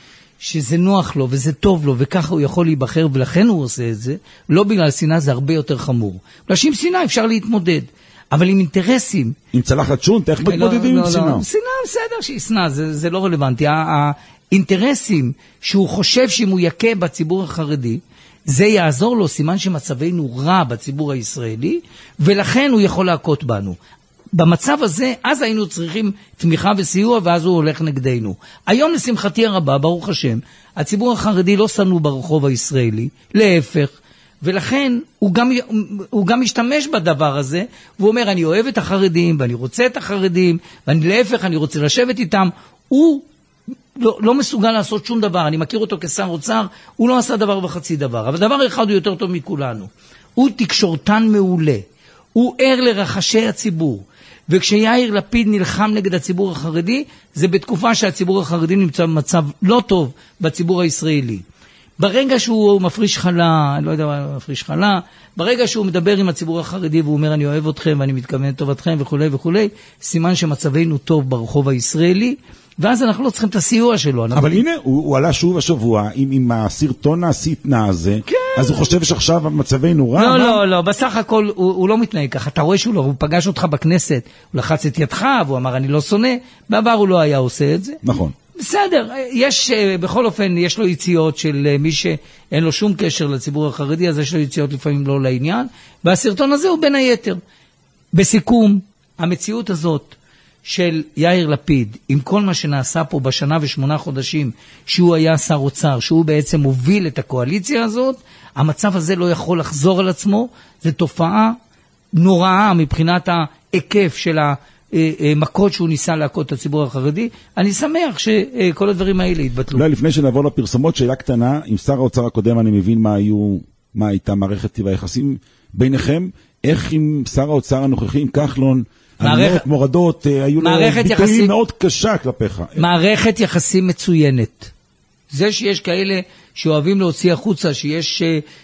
שזה נוח לו וזה טוב לו וככה הוא יכול להיבחר ולכן הוא עושה את זה, לא בגלל שנאה, זה הרבה יותר חמור. בגלל שעם שנאה אפשר להתמודד. אבל עם אינטרסים... עם צלחת שונט, איך מתמודדים עם שנאה? שנאה בסדר שהיא שנאה, זה לא רלוונטי. אינטרסים שהוא חושב שאם הוא יקה בציבור החרדי, זה יעזור לו, סימן שמצבנו רע בציבור הישראלי, ולכן הוא יכול להכות בנו. במצב הזה, אז היינו צריכים תמיכה וסיוע, ואז הוא הולך נגדנו. היום לשמחתי הרבה, ברוך השם, הציבור החרדי לא שנוא ברחוב הישראלי, להפך, ולכן הוא גם, הוא גם משתמש בדבר הזה, והוא אומר, אני אוהב את החרדים, ואני רוצה את החרדים, ואני להפך, אני רוצה לשבת איתם. הוא לא, לא מסוגל לעשות שום דבר, אני מכיר אותו כשר אוצר, הוא לא עשה דבר וחצי דבר, אבל דבר אחד הוא יותר טוב מכולנו. הוא תקשורתן מעולה, הוא ער לרחשי הציבור, וכשיאיר לפיד נלחם נגד הציבור החרדי, זה בתקופה שהציבור החרדי נמצא במצב לא טוב בציבור הישראלי. ברגע שהוא מפריש חלה, אני לא יודע מה מפריש חלה, ברגע שהוא מדבר עם הציבור החרדי והוא אומר אני אוהב אתכם ואני מתכוון לטובתכם וכו' וכו', סימן שמצבנו טוב ברחוב הישראלי, ואז אנחנו לא צריכים את הסיוע שלו. אבל הנה, הוא, הוא עלה שוב השבוע עם, עם הסרטון הסטנה הזה, כן. אז הוא חושב שעכשיו מצבנו רע? לא, לא, לא, בסך הכל הוא, הוא לא מתנהג ככה, אתה רואה שהוא לא, הוא פגש אותך בכנסת, הוא לחץ את ידך והוא אמר אני לא שונא, בעבר הוא לא היה עושה את זה. נכון. בסדר, יש, בכל אופן, יש לו יציאות של מי שאין לו שום קשר לציבור החרדי, אז יש לו יציאות לפעמים לא לעניין, והסרטון הזה הוא בין היתר. בסיכום, המציאות הזאת של יאיר לפיד, עם כל מה שנעשה פה בשנה ושמונה חודשים, שהוא היה שר אוצר, שהוא בעצם מוביל את הקואליציה הזאת, המצב הזה לא יכול לחזור על עצמו, זו תופעה נוראה מבחינת ההיקף של ה... מכות שהוא ניסה להכות את הציבור החרדי. אני שמח שכל הדברים האלה יתבטלו. אולי לפני שנעבור לפרסומות, שאלה קטנה, עם שר האוצר הקודם אני מבין מה היו, מה הייתה מערכת טבע היחסים ביניכם, איך עם שר האוצר הנוכחי, עם כחלון, עליות מורדות, היו לו ביטויים מאוד קשה כלפיך. מערכת יחסים מצוינת. זה שיש כאלה שאוהבים להוציא החוצה, שיש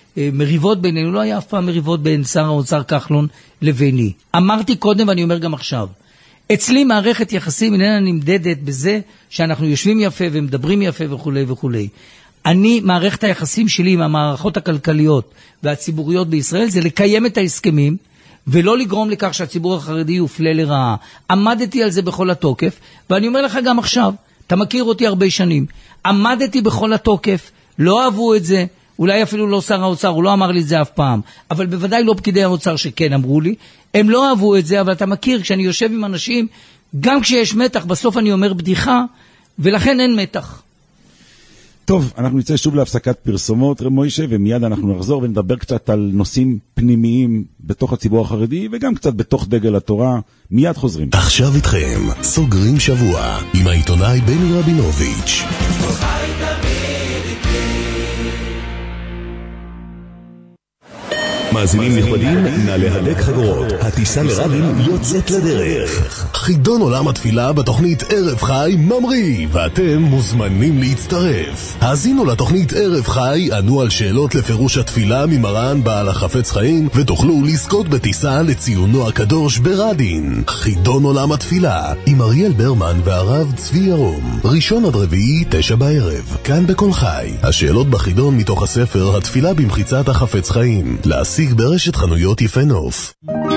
מריבות בינינו, לא היה אף פעם מריבות בין שר האוצר כחלון לביני. אמרתי קודם ואני אומר גם עכשיו, אצלי מערכת יחסים איננה נמדדת בזה שאנחנו יושבים יפה ומדברים יפה וכו' וכו'. אני, מערכת היחסים שלי עם המערכות הכלכליות והציבוריות בישראל זה לקיים את ההסכמים ולא לגרום לכך שהציבור החרדי יופלה לרעה. עמדתי על זה בכל התוקף, ואני אומר לך גם עכשיו, אתה מכיר אותי הרבה שנים, עמדתי בכל התוקף, לא אהבו את זה, אולי אפילו לא שר האוצר, הוא לא אמר לי את זה אף פעם, אבל בוודאי לא פקידי האוצר שכן אמרו לי, הם לא אהבו את זה, אבל אתה מכיר, כשאני יושב עם אנשים, גם כשיש מתח, בסוף אני אומר בדיחה, ולכן אין מתח. טוב, אנחנו נצא שוב להפסקת פרסומות, רב מוישה, ומיד אנחנו נחזור ונדבר קצת על נושאים פנימיים בתוך הציבור החרדי, וגם קצת בתוך דגל התורה. מיד חוזרים. עכשיו איתכם, סוגרים שבוע, עם העיתונאי בני רבינוביץ'. מאזינים נכבדים, נא להדק חגורות. הטיסה לרבין יוצאת לדרך. חידון עולם התפילה בתוכנית ערב חי ממריא, ואתם מוזמנים להצטרף. האזינו לתוכנית ערב חי, ענו על שאלות לפירוש התפילה ממרן בעל החפץ חיים, ותוכלו לזכות בטיסה לציונו הקדוש ברדין. חידון עולם התפילה, עם אריאל ברמן והרב צבי ירום. ראשון עד רביעי, תשע בערב, כאן בכל חי. השאלות בחידון מתוך הספר התפילה במחיצת החפץ חיים. להשיג ברשת חנויות יפה נוף.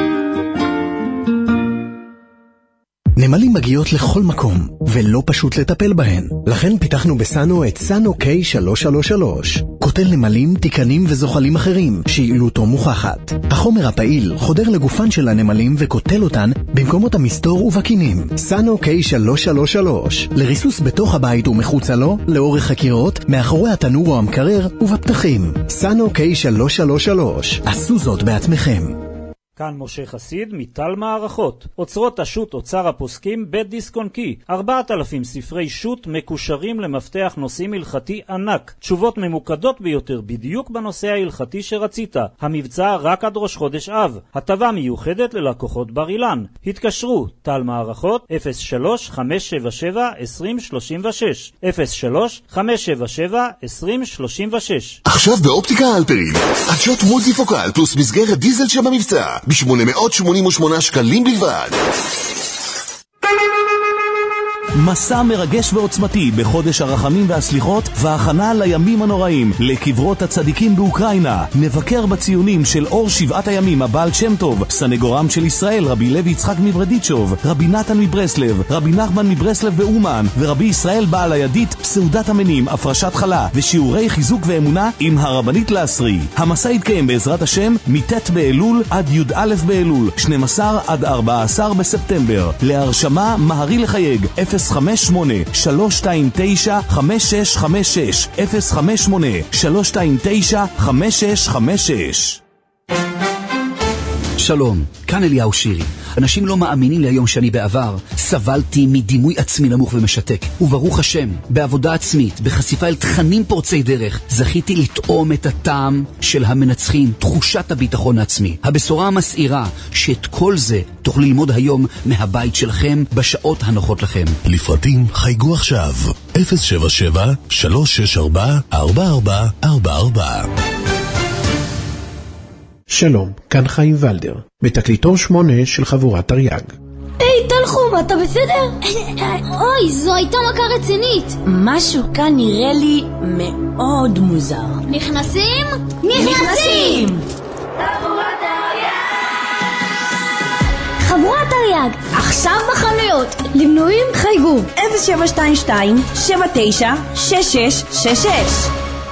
נמלים מגיעות לכל מקום, ולא פשוט לטפל בהן. לכן פיתחנו בסאנו את סאנו קיי שלוש שלוש שלוש. קוטל נמלים, תיקנים וזוחלים אחרים, שיעילותו מוכחת. החומר הפעיל חודר לגופן של הנמלים וקוטל אותן במקומות המסתור ובקינים. סאנו קיי שלוש שלוש שלוש. לריסוס בתוך הבית ומחוצה לו, לאורך הקירות, מאחורי התנור או המקרר ובפתחים. סאנו קיי שלוש שלוש שלוש. עשו זאת בעצמכם. כאן משה חסיד מטל מערכות. אוצרות השו"ת אוצר הפוסקים בית דיסק און קי. ארבעת אלפים ספרי שו"ת מקושרים למפתח נושאים הלכתי ענק. תשובות ממוקדות ביותר בדיוק בנושא ההלכתי שרצית. המבצע רק עד ראש חודש אב. הטבה מיוחדת ללקוחות בר אילן. התקשרו טל מערכות אפס שלוש חמש שבע שבע עשרים שלושים ושש אפס שלוש חמש שבע שבע עשרים שלושים ושש. עכשיו באופטיקה אלפרין עדשות מולטיפוקל פלוס מסגרת דיזל שבמבצע ב-שמונה מאות שמונים ושמונה שקלים בלבד. מסע מרגש ועוצמתי בחודש הרחמים והסליחות וההכנה לימים הנוראים, לקברות הצדיקים באוקראינה. נבקר בציונים של אור שבעת הימים הבעל שם טוב, סנגורם של ישראל רבי לוי יצחק מברדיצ'וב, רבי נתן מברסלב, רבי נחמן מברסלב באומן ורבי ישראל בעל הידית, סעודת המנים, הפרשת חלה ושיעורי חיזוק ואמונה עם הרבנית לעשרי. המסע יתקיים בעזרת השם מתת באלול עד י' א' באלול, שנים עשר עד ארבעה עשר בספטמבר. להרשמה מהרי לחייג אפס חמש שמונה שלוש שתיים תשע חמש שש חמש שש אפס חמש שמונה שלוש שתיים תשע חמש שש חמש שש. שלום, כאן אליהו שירי. אנשים לא מאמינים לי היום שאני בעבר סבלתי מדימוי עצמי נמוך ומשתק, וברוך השם, בעבודה עצמית, בחשיפה אל תכנים פורצי דרך, זכיתי לטעום את הטעם של המנצחים, תחושת הביטחון העצמי. הבשורה המסעירה שאת כל זה תוכלו ללמוד היום מהבית שלכם בשעות הנוחות לכם. לפרטים חייגו עכשיו אפס שבע שבע שלוש שש ארבע ארבע ארבע ארבע ארבע. שלום, כאן חיים ולדר, בתקליטור שמונה של חבורת תרי"ג. היי, תלחום, אתה בסדר? אוי, זו הייתה מכה רצינית. משהו כאן נראה לי מאוד מוזר. נכנסים? נכנסים! חבורת תרי"ג! חבורת תרי"ג, עכשיו בחנויות. למנויים חייגו אפס שבע שתיים שתיים שבע תשע שש שש שש שש.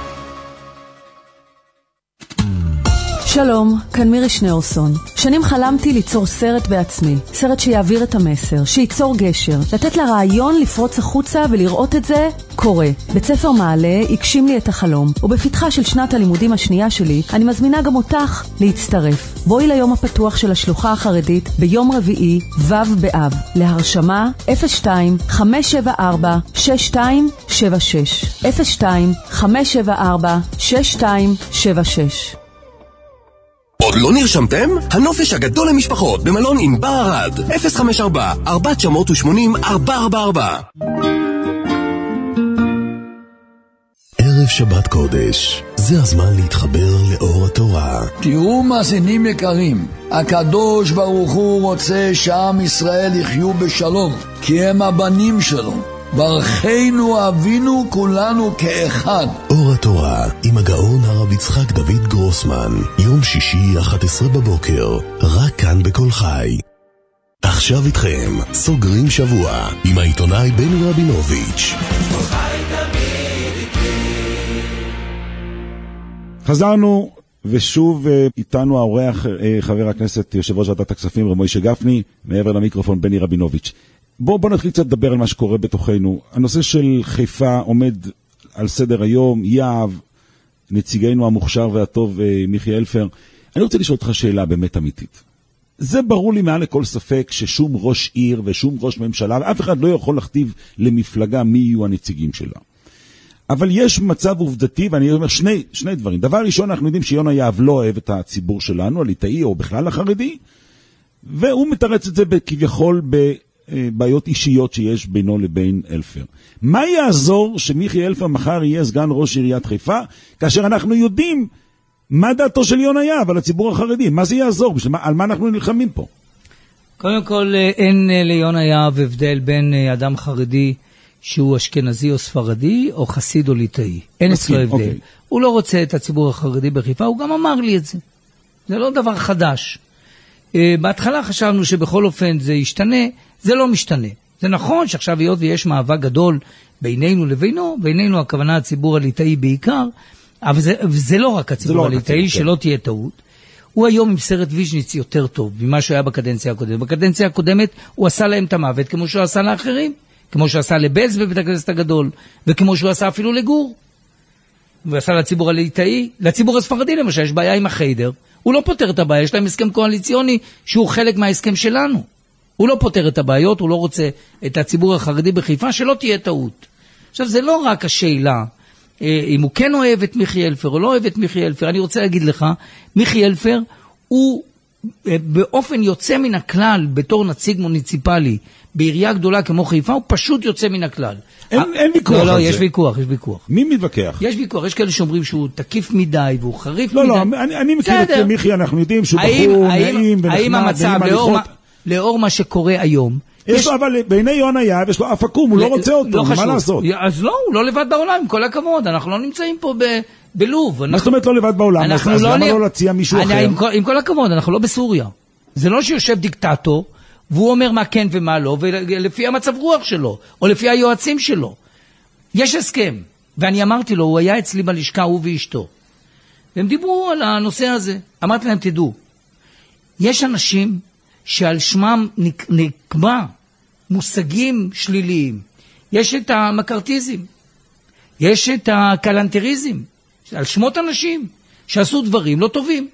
שלום, כאן מירי שניאורסון. שנים חלמתי ליצור סרט בעצמי, סרט שיעביר את המסר, שייצור גשר, לתת לרעיון לפרוץ החוצה ולראות את זה קורה. בית ספר מעלה הגשים לי את החלום, ובפתחה של שנת הלימודים השנייה שלי, אני מזמינה גם אותך להצטרף. בואי ליום הפתוח של השלוחה החרדית ביום רביעי, ו' באב. להרשמה אפס שתיים חמש שבע ארבע שש שתיים שבע שש אפס שתיים חמש שבע ארבע שש שתיים שבע שש. עוד לא נרשמתם? הנופש הגדול למשפחות במלון ענבר ערד אפס חמש ארבע ארבע תשע שמונה אפס ארבע ארבע ארבע. ערב שבת קודש, זה הזמן להתחבר לאור התורה. תראו מאזינים יקרים, הקדוש ברוך הוא רוצה שעם ישראל יחיו בשלום, כי הם הבנים שלו. ברכנו אבינו כולנו כאחד. אור התורה עם הגאון הרב יצחק דוד גרוסמן, יום שישי אחת עשרה בבוקר, רק כאן בכל חי. עכשיו איתכם, סוגרים שבוע עם העיתונאי בני רבינוביץ'. חזרנו, ושוב איתנו האורח חבר הכנסת יושב ראש ועדת הכספים רב משה גפני, מעבר למיקרופון בני רבינוביץ'. בואו בוא נתחיל קצת לדבר על מה שקורה בתוכנו. הנושא של חיפה עומד על סדר היום, יעב, נציגנו המוכשר והטוב מיכי אלפר. אני רוצה לשאול אותך שאלה באמת אמיתית. זה ברור לי מעל לכל ספק ששום ראש עיר ושום ראש ממשלה, ואף אחד לא יכול לכתיב למפלגה מי יהיו הנציגים שלה. אבל יש מצב עובדתי, ואני אומר שני, שני דברים. דבר ראשון, אנחנו יודעים שיונה יעב לא אוהב את הציבור שלנו, הליטאי או בכלל החרדי, והוא מתרץ את זה כביכול ב... בעיות אישיות שיש בינו לבין אלפר. מה יעזור שמיכי אלפר מחר יהיה סגן ראש עיריית חיפה, כאשר אנחנו יודעים מה דעתו של יונה יעב על הציבור החרדי? מה זה יעזור? בשביל מה, על מה אנחנו נלחמים פה? קודם כל, אין ליונה יעב הבדל בין אדם חרדי שהוא אשכנזי או ספרדי, או חסיד או ליטאי. אין אצלו הבדל. אוקיי. הוא לא רוצה את הציבור החרדי בחיפה, הוא גם אמר לי את זה. זה לא דבר חדש. בהתחלה חשבנו שבכל אופן זה ישתנה, זה לא משתנה. זה נכון שעכשיו היות ויש מאבק גדול בינינו לבינו, בינינו הכוונה הציבור הליטאי בעיקר, אבל זה, זה לא רק הציבור לא הליטאי, רק שלא תהיה טעות. הוא היום עם סרט ויז'ניץ יותר טוב ממה שהוא היה בקדנציה הקודמת. בקדנציה הקודמת הוא עשה להם את המוות כמו שהוא עשה לאחרים, כמו שהוא עשה לבלז בבית הכנסת הגדול, וכמו שהוא עשה אפילו לגור. הוא עשה לציבור הליטאי, לציבור הספרדי למשל, יש בעיה עם החיידר, הוא לא פותר את הבעיה, יש להם הסכם קואליציוני שהוא חלק מההסכם שלנו. הוא לא פותר את הבעיות, הוא לא רוצה את הציבור החרדי בחיפה, שלא תהיה טעות. עכשיו, זה לא רק השאלה, אם הוא כן אוהב את מיכי אלפר או לא אוהב את מיכי אלפר, אני רוצה להגיד לך, מיכי אלפר הוא באופן יוצא מן הכלל, בתור נציג מוניציפלי, בעירייה גדולה כמו חיפה, הוא פשוט יוצא מן הכלל. אין, אין ויכוח לא, על לא, זה. יש ויכוח, יש ויכוח. מי מתווכח? יש ויכוח, יש כאלה שאומרים שהוא תקיף מדי, והוא חריף לא, מדי. לא, לא, אני, אני מכיר את מיכי, אנחנו יודעים שהוא בחור נעים ונחמד. האם המצב, לאור מה, לאור מה שקורה היום, יש לו, אבל בעיני יונה יהב, יש לו אף עקום, הוא לא רוצה אותו, מה לעשות? אז לא, הוא לא לבד בעולם, עם כל הכבוד, אנחנו לא נמצאים פה בלוב. מה זאת אומרת לא לבד בעולם? אז למה לא להציע מישהו אחר? עם כל הכבוד, אנחנו לא בסוריה. זה לא שיושב דיקטטור, והוא אומר מה כן ומה לא, ולפי המצב רוח שלו, או לפי היועצים שלו. יש הסכם, ואני אמרתי לו, הוא היה אצלי בלשכה, הוא ואשתו. והם דיברו על הנושא הזה. אמרתי להם, תדעו, יש אנשים שעל שמם נקבע מושגים שליליים. יש את המקרטיזם, יש את הקלנטריזם, על שמות אנשים שעשו דברים לא טובים.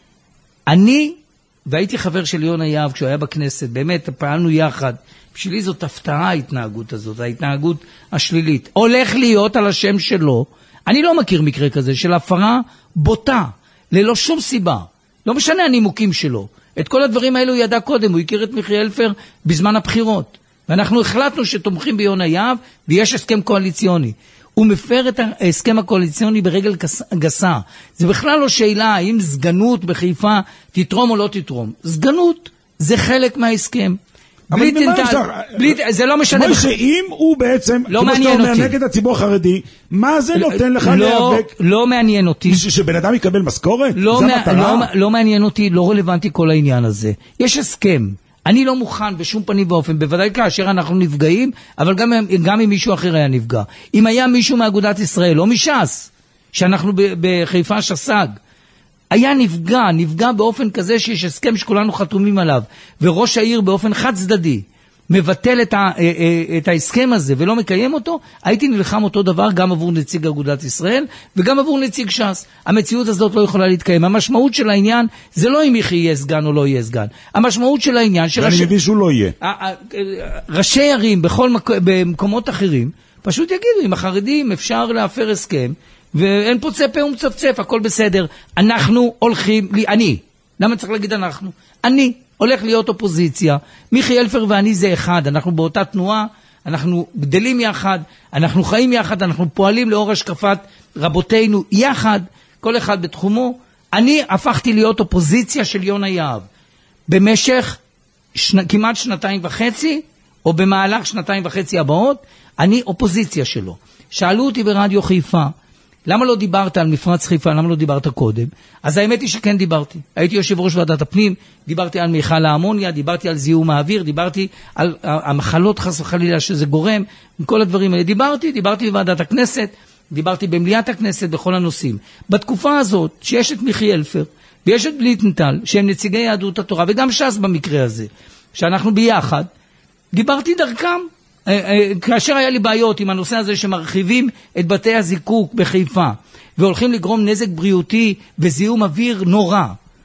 אני, והייתי חבר של יונה יהב כשהוא היה בכנסת, באמת פעלנו יחד, בשבילי זאת הפתעה ההתנהגות הזאת, ההתנהגות השלילית. הולך להיות על השם שלו, אני לא מכיר מקרה כזה של הפרה בוטה, ללא שום סיבה. לא משנה הנימוקים שלו. את כל הדברים האלו הוא ידע קודם, הוא הכיר את מיכאל אלפר בזמן הבחירות. ואנחנו החלטנו שתומכים ביונה יהב, ויש הסכם קואליציוני. הוא מפר את ההסכם הקואליציוני ברגל גסה. זה בכלל לא שאלה האם סגנות בחיפה תתרום או לא תתרום. סגנות זה חלק מההסכם. בלי תנתן, בלי, זה לא משנה. משה, אם הוא בעצם, לא מעניין אותי. נגד הציבור החרדי, מה זה נותן לך לא, להיאבק? לא מעניין אותי. שבן אדם יקבל משכורת? לא, זה מה, מטרה? לא, לא מעניין אותי, לא רלוונטי כל העניין הזה. יש הסכם. אני לא מוכן בשום פנים ואופן, בוודאי כאשר אנחנו נפגעים, אבל גם, גם אם מישהו אחר היה נפגע. אם היה מישהו מאגודת ישראל, או מש"ס, שאנחנו בחיפה שס"ג, היה נפגע, נפגע באופן כזה שיש הסכם שכולנו חתומים עליו, וראש העיר באופן חד צדדי מבטל את, ה, את ההסכם הזה ולא מקיים אותו, הייתי נלחם אותו דבר גם עבור נציג אגודת ישראל וגם עבור נציג ש"ס. המציאות הזאת לא יכולה להתקיים. המשמעות של העניין זה לא אם יהיה סגן או לא יהיה סגן. המשמעות של העניין ואני שראש... מבין שהוא לא יהיה. ראשי ערים בכל מק... במקומות אחרים פשוט יגידו, עם החרדים אפשר להפר הסכם ואין פה צפה ומצפצף, הכל בסדר. אנחנו הולכים, לי, אני, למה צריך להגיד אנחנו? אני הולך להיות אופוזיציה. מיכאל אלפר ואני זה אחד, אנחנו באותה תנועה, אנחנו גדלים יחד, אנחנו חיים יחד, אנחנו פועלים לאור השקפת רבותינו יחד, כל אחד בתחומו. אני הפכתי להיות אופוזיציה של יונה יהב. במשך שנ... כמעט שנתיים וחצי, או במהלך שנתיים וחצי הבאות, אני אופוזיציה שלו. שאלו אותי ברדיו חיפה, למה לא דיברת על מפרץ חיפה, למה לא דיברת קודם? אז האמת היא שכן דיברתי. הייתי יושב ראש ועדת הפנים, דיברתי על מיכל האמוניה, דיברתי על זיהום האוויר, דיברתי על המחלות חס וחלילה שזה גורם, כל הדברים האלה. דיברתי, דיברתי בוועדת הכנסת, דיברתי במליאת הכנסת בכל הנושאים. בתקופה הזאת, שיש את מיכאל אלפר, ויש את בליטנטל, שהם נציגי יהדות התורה, וגם ש"ס במקרה הזה, שאנחנו ביחד, דיברתי דרכם. כאשר היה לי בעיות עם הנושא הזה שמרחיבים את בתי הזיקוק בחיפה והולכים לגרום נזק בריאותי וזיהום אוויר נורא,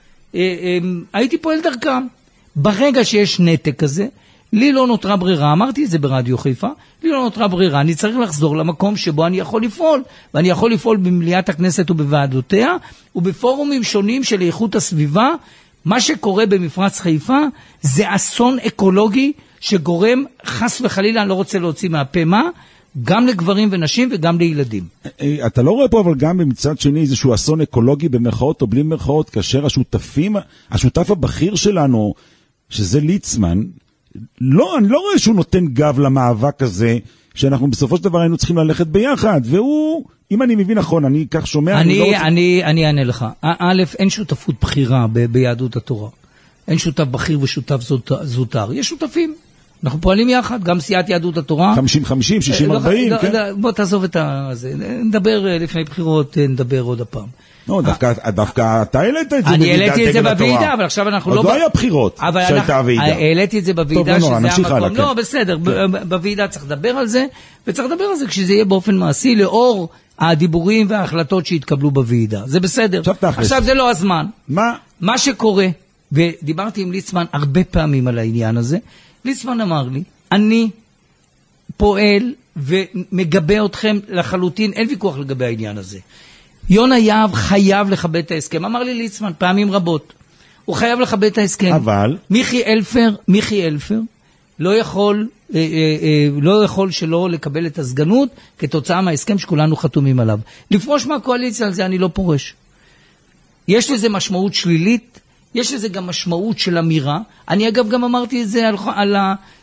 הייתי פועל דרכם. ברגע שיש נתק כזה, לי לא נותרה ברירה, אמרתי את זה ברדיו חיפה, לי לא נותרה ברירה, אני צריך לחזור למקום שבו אני יכול לפעול, ואני יכול לפעול במליאת הכנסת ובוועדותיה ובפורומים שונים של איכות הסביבה. מה שקורה במפרץ חיפה זה אסון אקולוגי שגורם חס וחלילה, אני לא רוצה להוציא מהפה מה, גם לגברים ונשים וגם לילדים. אתה לא רואה פה אבל גם במצד שני איזשהו אסון אקולוגי במרכאות או בלי מרכאות, כאשר השותפים, השותף הבכיר שלנו, שזה ליצמן, לא, אני לא רואה שהוא נותן גב למאבק הזה, שאנחנו בסופו של דבר היינו צריכים ללכת ביחד, והוא, אם אני מבין נכון, אני כך שומע... אני, אני, לא רוצה... אני, אני אענה לך. א', אין שותפות בחירה ב- ביהדות התורה. אין שותף בכיר ושותף זוטר. יש שותפים. אנחנו פועלים יחד, גם סיעת יהדות התורה. חמישים חמישים, שישים ארבעים, כן? בוא תעזוב את זה. נדבר לפני בחירות, נדבר עוד הפעם. לא, דווקא אתה העלית את זה אני העליתי את זה בוועידה, אבל עכשיו אנחנו לא... עוד לא היה בחירות שהייתה הוועידה. העליתי את זה בוועידה שזה המקום. לא, בסדר, בוועידה צריך לדבר על זה, וצריך לדבר על זה כשזה יהיה באופן מעשי, לאור הדיבורים וההחלטות שהתקבלו בוועידה. זה בסדר. עכשיו זה לא הזמן. מה? מה שקורה, ודיברתי עם ליצמן הרבה פעמים על העניין הזה, ליצמן אמר לי, אני פועל ומגבה אתכם לחלוטין, אין ויכוח לגבי העניין הזה. יונה יהב חייב לכבד את ההסכם. אמר לי ליצמן פעמים רבות, הוא חייב לכבד את ההסכם. אבל? מיכאל אלפר, מיכאל אלפר, לא יכול, אה, אה, אה, לא יכול שלא לקבל את הסגנות כתוצאה מההסכם שכולנו חתומים עליו. לפרוש מהקואליציה על זה אני לא פורש. יש לזה משמעות שלילית, יש לזה גם משמעות של אמירה. אני אגב גם אמרתי את זה על, על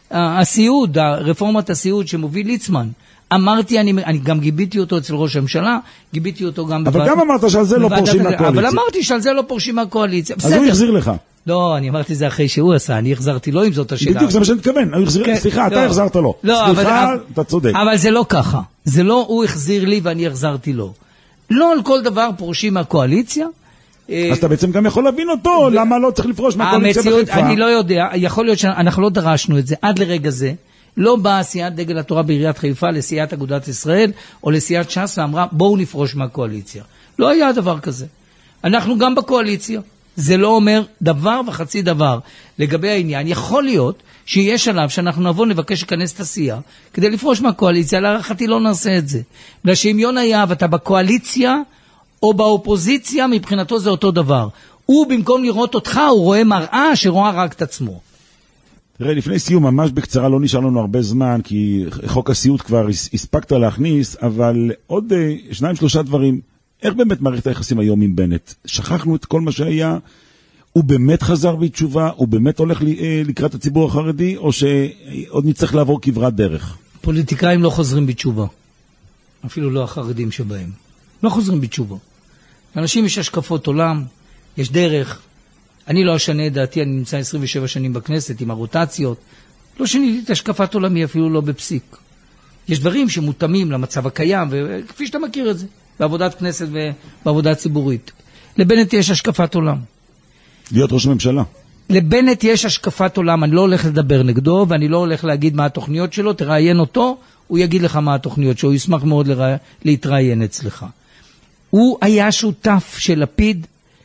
הסיוד, רפורמת הסיוד שמוביל ליצמן, אמרתי, אני, אני גם גיביתי אותו אצל ראש הממשלה, גיביתי אותו גם... אבל בוועד, גם אמרת שעל זה לא פורשים מהקואליציה. אבל אמרתי שעל זה לא פורשים מהקואליציה. אז הוא יחזיר לך. לא, אני אמרתי זה אחרי שהוא עשה, אני החזרתי לו, אם זאת השאלה. בדיוק, זה מה שאני מתכוון. סליחה, אתה החזרת לו. סליחה, אתה צודק. אבל זה לא ככה. זה לא הוא החזיר לי ואני החזרתי לו. לא על כל דבר פורשים מהקואליציה. אז אתה בעצם גם יכול להבין אותו, למה לא צריך לפרוש מהקואליציה בחיפה. אני לא יודע, יכול להיות שאנחנו לא דרשנו את זה עד לרגע זה. לא באה סיעת דגל התורה בעיריית חיפה לסיעת אגודת ישראל או לסיעת ש"ס ואמרה בואו נפרוש מהקואליציה. לא היה דבר כזה. אנחנו גם בקואליציה. זה לא אומר דבר וחצי דבר לגבי העניין. יכול להיות שיש עליו שאנחנו נבוא נבקש לכנס את הסיעה כדי לפרוש מהקואליציה. להערכתי לא נעשה את זה. בגלל שאם יונה יהב אתה בקואליציה או באופוזיציה מבחינתו זה אותו דבר. הוא במקום לראות אותך הוא רואה מראה שרואה רק את עצמו. תראה, לפני סיום, ממש בקצרה, לא נשאר לנו הרבה זמן, כי חוק הסיוד כבר הספקת להכניס, אבל עוד שניים, שלושה דברים. איך באמת מערכת היחסים היום עם בנט? שכחנו את כל מה שהיה, הוא באמת חזר בתשובה, הוא באמת הולך לקראת הציבור החרדי, או שעוד נצטרך לעבור כברת דרך? פוליטיקאים לא חוזרים בתשובה. אפילו לא החרדים שבהם. לא חוזרים בתשובה. לאנשים יש השקפות עולם, יש דרך, אני לא אשנה את דעתי, אני נמצא עשרים ושבע שנים בכנסת עם הרוטציות. לא שניתי את השקפת עולמי אפילו לא בפסיק. יש דברים שמותאמים למצב הקיים, וכפי שאתה מכיר את זה, בעבודת כנסת ובעבודה ציבורית. לבנט יש השקפת עולם. להיות ראש הממשלה. לבנט יש השקפת עולם, אני לא הולך לדבר נגדו, ואני לא הולך להגיד מה התוכניות שלו, תראיין אותו, הוא יגיד לך מה התוכניות שלו, הוא ישמח מאוד לרא... להתראיין אצלך. הוא היה שותף של לפיד,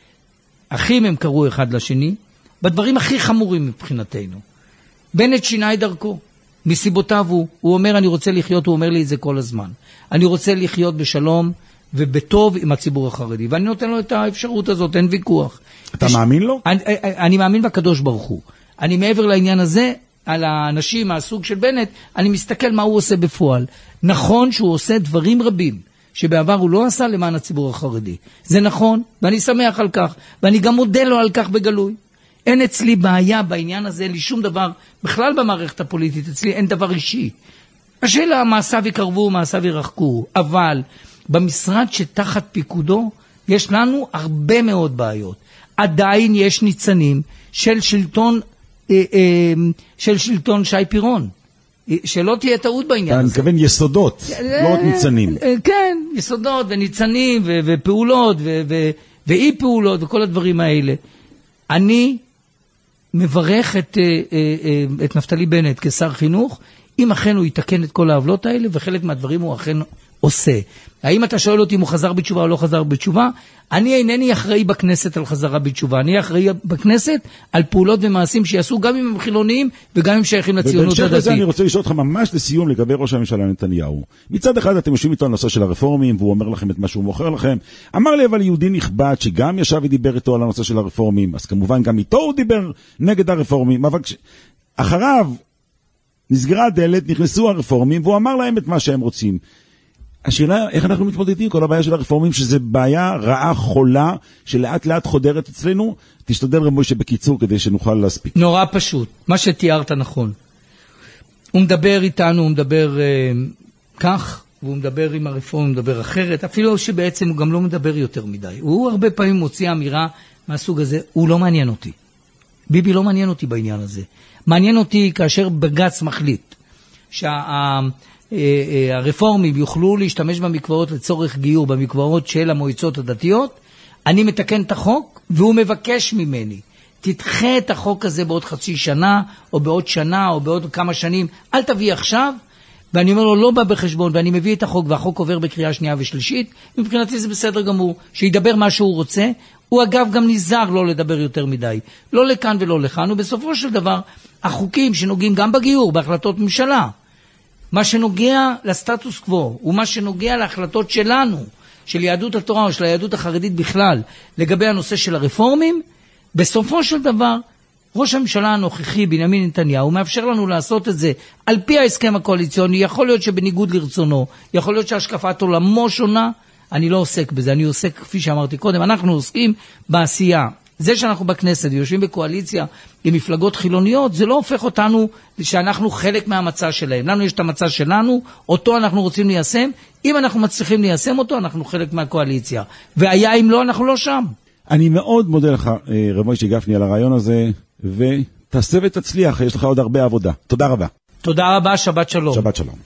אחים הם קראו אחד לשני, בדברים הכי חמורים מבחינתנו. בנט שינה את דרכו, מסיבותיו הוא, הוא אומר אני רוצה לחיות, הוא אומר לי את זה כל הזמן. אני רוצה לחיות בשלום ובטוב עם הציבור החרדי, ואני נותן לו את האפשרות הזאת, אין ויכוח. אתה יש... מאמין לו? אני, אני מאמין בקדוש ברוך הוא. אני מעבר לעניין הזה, על האנשים מהסוג של בנט, אני מסתכל מה הוא עושה בפועל. נכון שהוא עושה דברים רבים, שבעבר הוא לא עשה למען הציבור החרדי. זה נכון, ואני שמח על כך, ואני גם מודה לו על כך בגלוי. אין אצלי בעיה בעניין הזה, אין לי שום דבר, בכלל במערכת הפוליטית, אצלי אין דבר אישי. השאלה, מעשיו יקרבו, מעשיו ירחקו, אבל במשרד שתחת פיקודו, יש לנו הרבה מאוד בעיות. עדיין יש ניצנים של שלטון, אה, אה, של שלטון שי פירון. שלא תהיה טעות בעניין הזה. אני מתכוון יסודות, לא רק ניצנים. כן, יסודות וניצנים ופעולות ואי פעולות וכל הדברים האלה. אני מברך את, את נפתלי בנט כשר חינוך, אם אכן הוא יתקן את כל העוולות האלה, וחלק מהדברים הוא אכן עושה. האם אתה שואל אותי אם הוא חזר בתשובה או לא חזר בתשובה? אני אינני אחראי בכנסת על חזרה בתשובה. אני אחראי בכנסת על פעולות ומעשים שיעשו גם אם הם חילוניים וגם אם שייכים לציונות הדתית. ובהמשך לזה אני רוצה לשאול אותך ממש לסיום לגבי ראש הממשלה נתניהו. מצד אחד אתם יושבים איתו על נושא של הרפורמים והוא אומר לכם את מה שהוא מוכר לכם. אמר לי אבל יהודי נכבד שגם ישב ודיבר איתו על הנושא של הרפורמים. אז כמובן גם איתו הוא דיבר נגד הרפורמים. אבל כש... אחריו נסגרה הדלת, נכנסו הרפורמים והוא אמר להם את מה שהם רוצים. השאלה, איך אנחנו מתמודדים כל הבעיה של הרפורמים, שזה בעיה רעה חולה, שלאט לאט חודרת אצלנו, תשתדל רמוי שבקיצור כדי שנוכל להספיק. נורא פשוט, מה שתיארת נכון. הוא מדבר איתנו, הוא מדבר אה, כך, והוא מדבר עם הרפורמים, הוא מדבר אחרת, אפילו שבעצם הוא גם לא מדבר יותר מדי. הוא הרבה פעמים מוציא אמירה מהסוג הזה, הוא לא מעניין אותי. ביבי לא מעניין אותי בעניין הזה. מעניין אותי כאשר בג"ץ מחליט, שה... הרפורמים יוכלו להשתמש במקוואות לצורך גיור, במקוואות של המועצות הדתיות, אני מתקן את החוק, והוא מבקש ממני, תדחה את החוק הזה בעוד חצי שנה, או בעוד שנה, או בעוד כמה שנים, אל תביא עכשיו, ואני אומר לו, לא בא בחשבון, ואני מביא את החוק, והחוק עובר בקריאה שנייה ושלישית, מבחינתי זה בסדר גמור, שידבר מה שהוא רוצה, הוא אגב גם נזהר לא לדבר יותר מדי, לא לכאן ולא לכאן, ובסופו של דבר, החוקים שנוגעים גם בגיור, בהחלטות ממשלה, מה שנוגע לסטטוס קוו, ומה שנוגע להחלטות שלנו, של יהדות התורה או של היהדות החרדית בכלל, לגבי הנושא של הרפורמים, בסופו של דבר, ראש הממשלה הנוכחי, בנימין נתניהו, מאפשר לנו לעשות את זה על פי ההסכם הקואליציוני, יכול להיות שבניגוד לרצונו, יכול להיות שהשקפת עולמו שונה, אני לא עוסק בזה, אני עוסק, כפי שאמרתי קודם, אנחנו עוסקים בעשייה זה שאנחנו בכנסת ויושבים בקואליציה עם מפלגות חילוניות, זה לא הופך אותנו שאנחנו חלק מהמצע שלהם. לנו יש את המצע שלנו, אותו אנחנו רוצים ליישם. אם אנחנו מצליחים ליישם אותו, אנחנו חלק מהקואליציה. והיה אם לא, אנחנו לא שם. אני מאוד מודה לך, רב מוישה גפני, על הרעיון הזה, ותעשה ותצליח, יש לך עוד הרבה עבודה. תודה רבה. תודה רבה, שבת שלום. שבת שלום.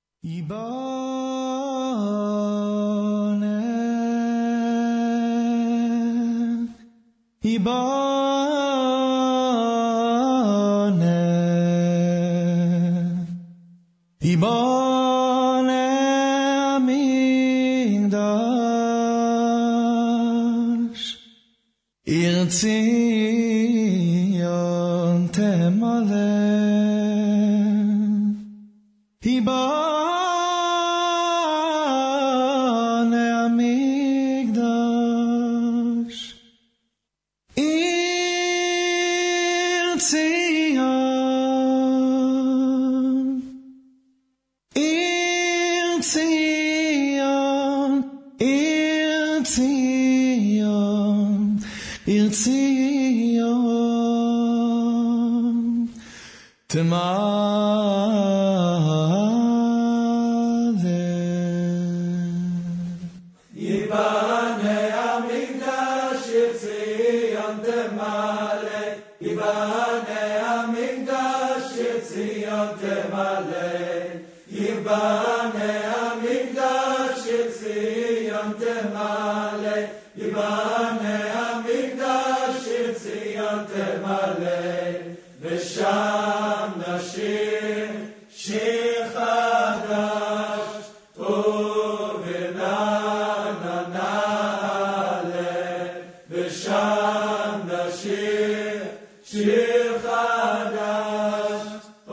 Ibane Ibane Amigdash Irtzion Temale Ibane Amigdash Irtzion Temale Yibane Amigdash Irtzion Temale Yibane Amigdash Irtzion Temale Yibane Amigdash Irtzion Temale Yibane Amigdash Irtzion Temale V'sham nashir shir chadash u'v'nanale V'sham nashir shir chadash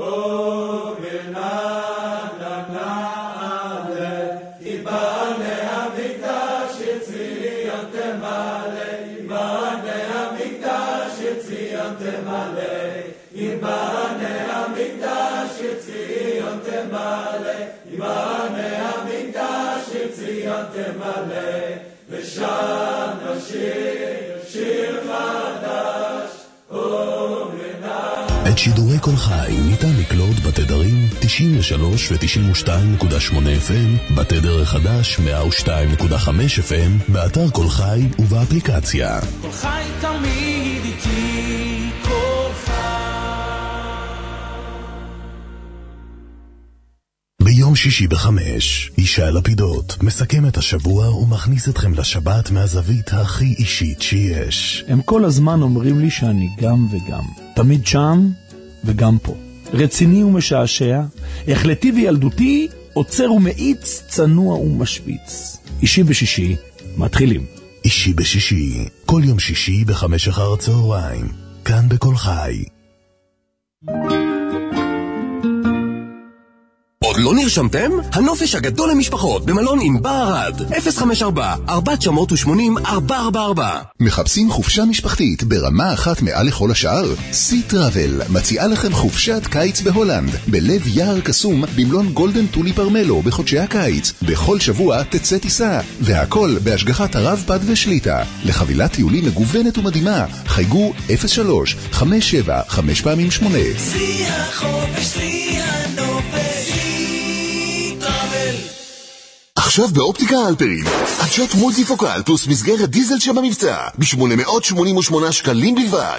u'v'nanale Yibane Amigdash Irtzion Temale Yibane Amigdash Irtzion Temale Yibane Amigdash Irtzion Temale Yibane Amigdash Irtzion Temale V'sham nashir shir chadash את שידורי כל חי ניתן לקלוט בתדרים תשעים ושלוש ו-תשעים ושתיים נקודה שמונה אף אם, בתדר החדש מאה ושתיים נקודה חמש אף אם, באתר כל חי ובאפליקציה. כל חי תמיד איתי, כל חי. ביום שישי בחמש, ישי לפידות מסכם את השבוע ומכניס אתכם לשבת מהזווית הכי אישית שיש. הם כל הזמן אומרים לי שאני גם וגם. תמיד שם וגם פה. רציני ומשעשע, החלטי וילדותי, עוצר ומאיץ, צנוע ומשפיץ. אישי בשישי, מתחילים. אישי בשישי, כל יום שישי בחמש אחר הצהריים, כאן בכל חי. עוד לא נרשמתם? הנופש הגדול למשפחות במלון ענבר ערד אפס חמש ארבע ארבע תשע שמונים ארבע ארבע ארבע. מחפשים חופשה משפחתית ברמה אחת מעל לכל השאר? סי טראבל מציעה לכם חופשת קיץ בהולנד בלב יער קסום במלון גולדן טולי פרמלו בחודשי הקיץ. בכל שבוע תצא טיסה והכל בהשגחת הרב פד ושליטה. לחבילת טיולים מגוונת ומדהימה חייגו אפס שלוש חמש שבע חמש פעמים שמונה. סי החופש, סי הנופש. עכשיו באופטיקה אלפרין, עדשות מולטיפוקל פלוס מסגרת דיזל שבמבצע ב-שמונה מאות שמונים ושמונה שקלים בלבד.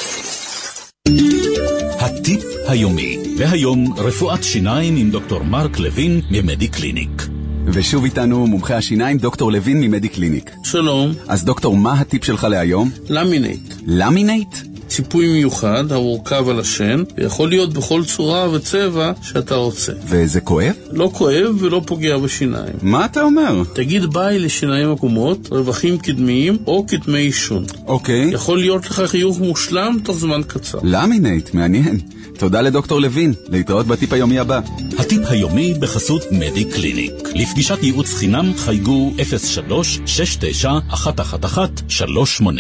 הטיפ היומי, והיום רפואת שיניים עם דוקטור מרק לוין ממדי קליניק. ושוב איתנו מומחה השיניים דוקטור לוין ממדי קליניק. שלום. אז דוקטור, מה הטיפ שלך להיום? למינט. למינט? ציפוי מיוחד המורכב על השן, ויכול להיות בכל צורה וצבע שאתה רוצה. וזה כואב? לא כואב ולא פוגע בשיניים. מה אתה אומר? תגיד ביי לשיניים עקומות, רווחים קדמיים או כתמי עישון. אוקיי. יכול להיות לך חיוך מושלם תוך זמן קצר. למינט, מעניין. תודה לדוקטור לוין, להתראות בטיפ היומי הבא. הטיפ היומי בחסות מדי קליניק. לפגישת ייעוץ חינם חייגו אפס שלוש שש תשע אחת אחת אחת שלוש שמונה.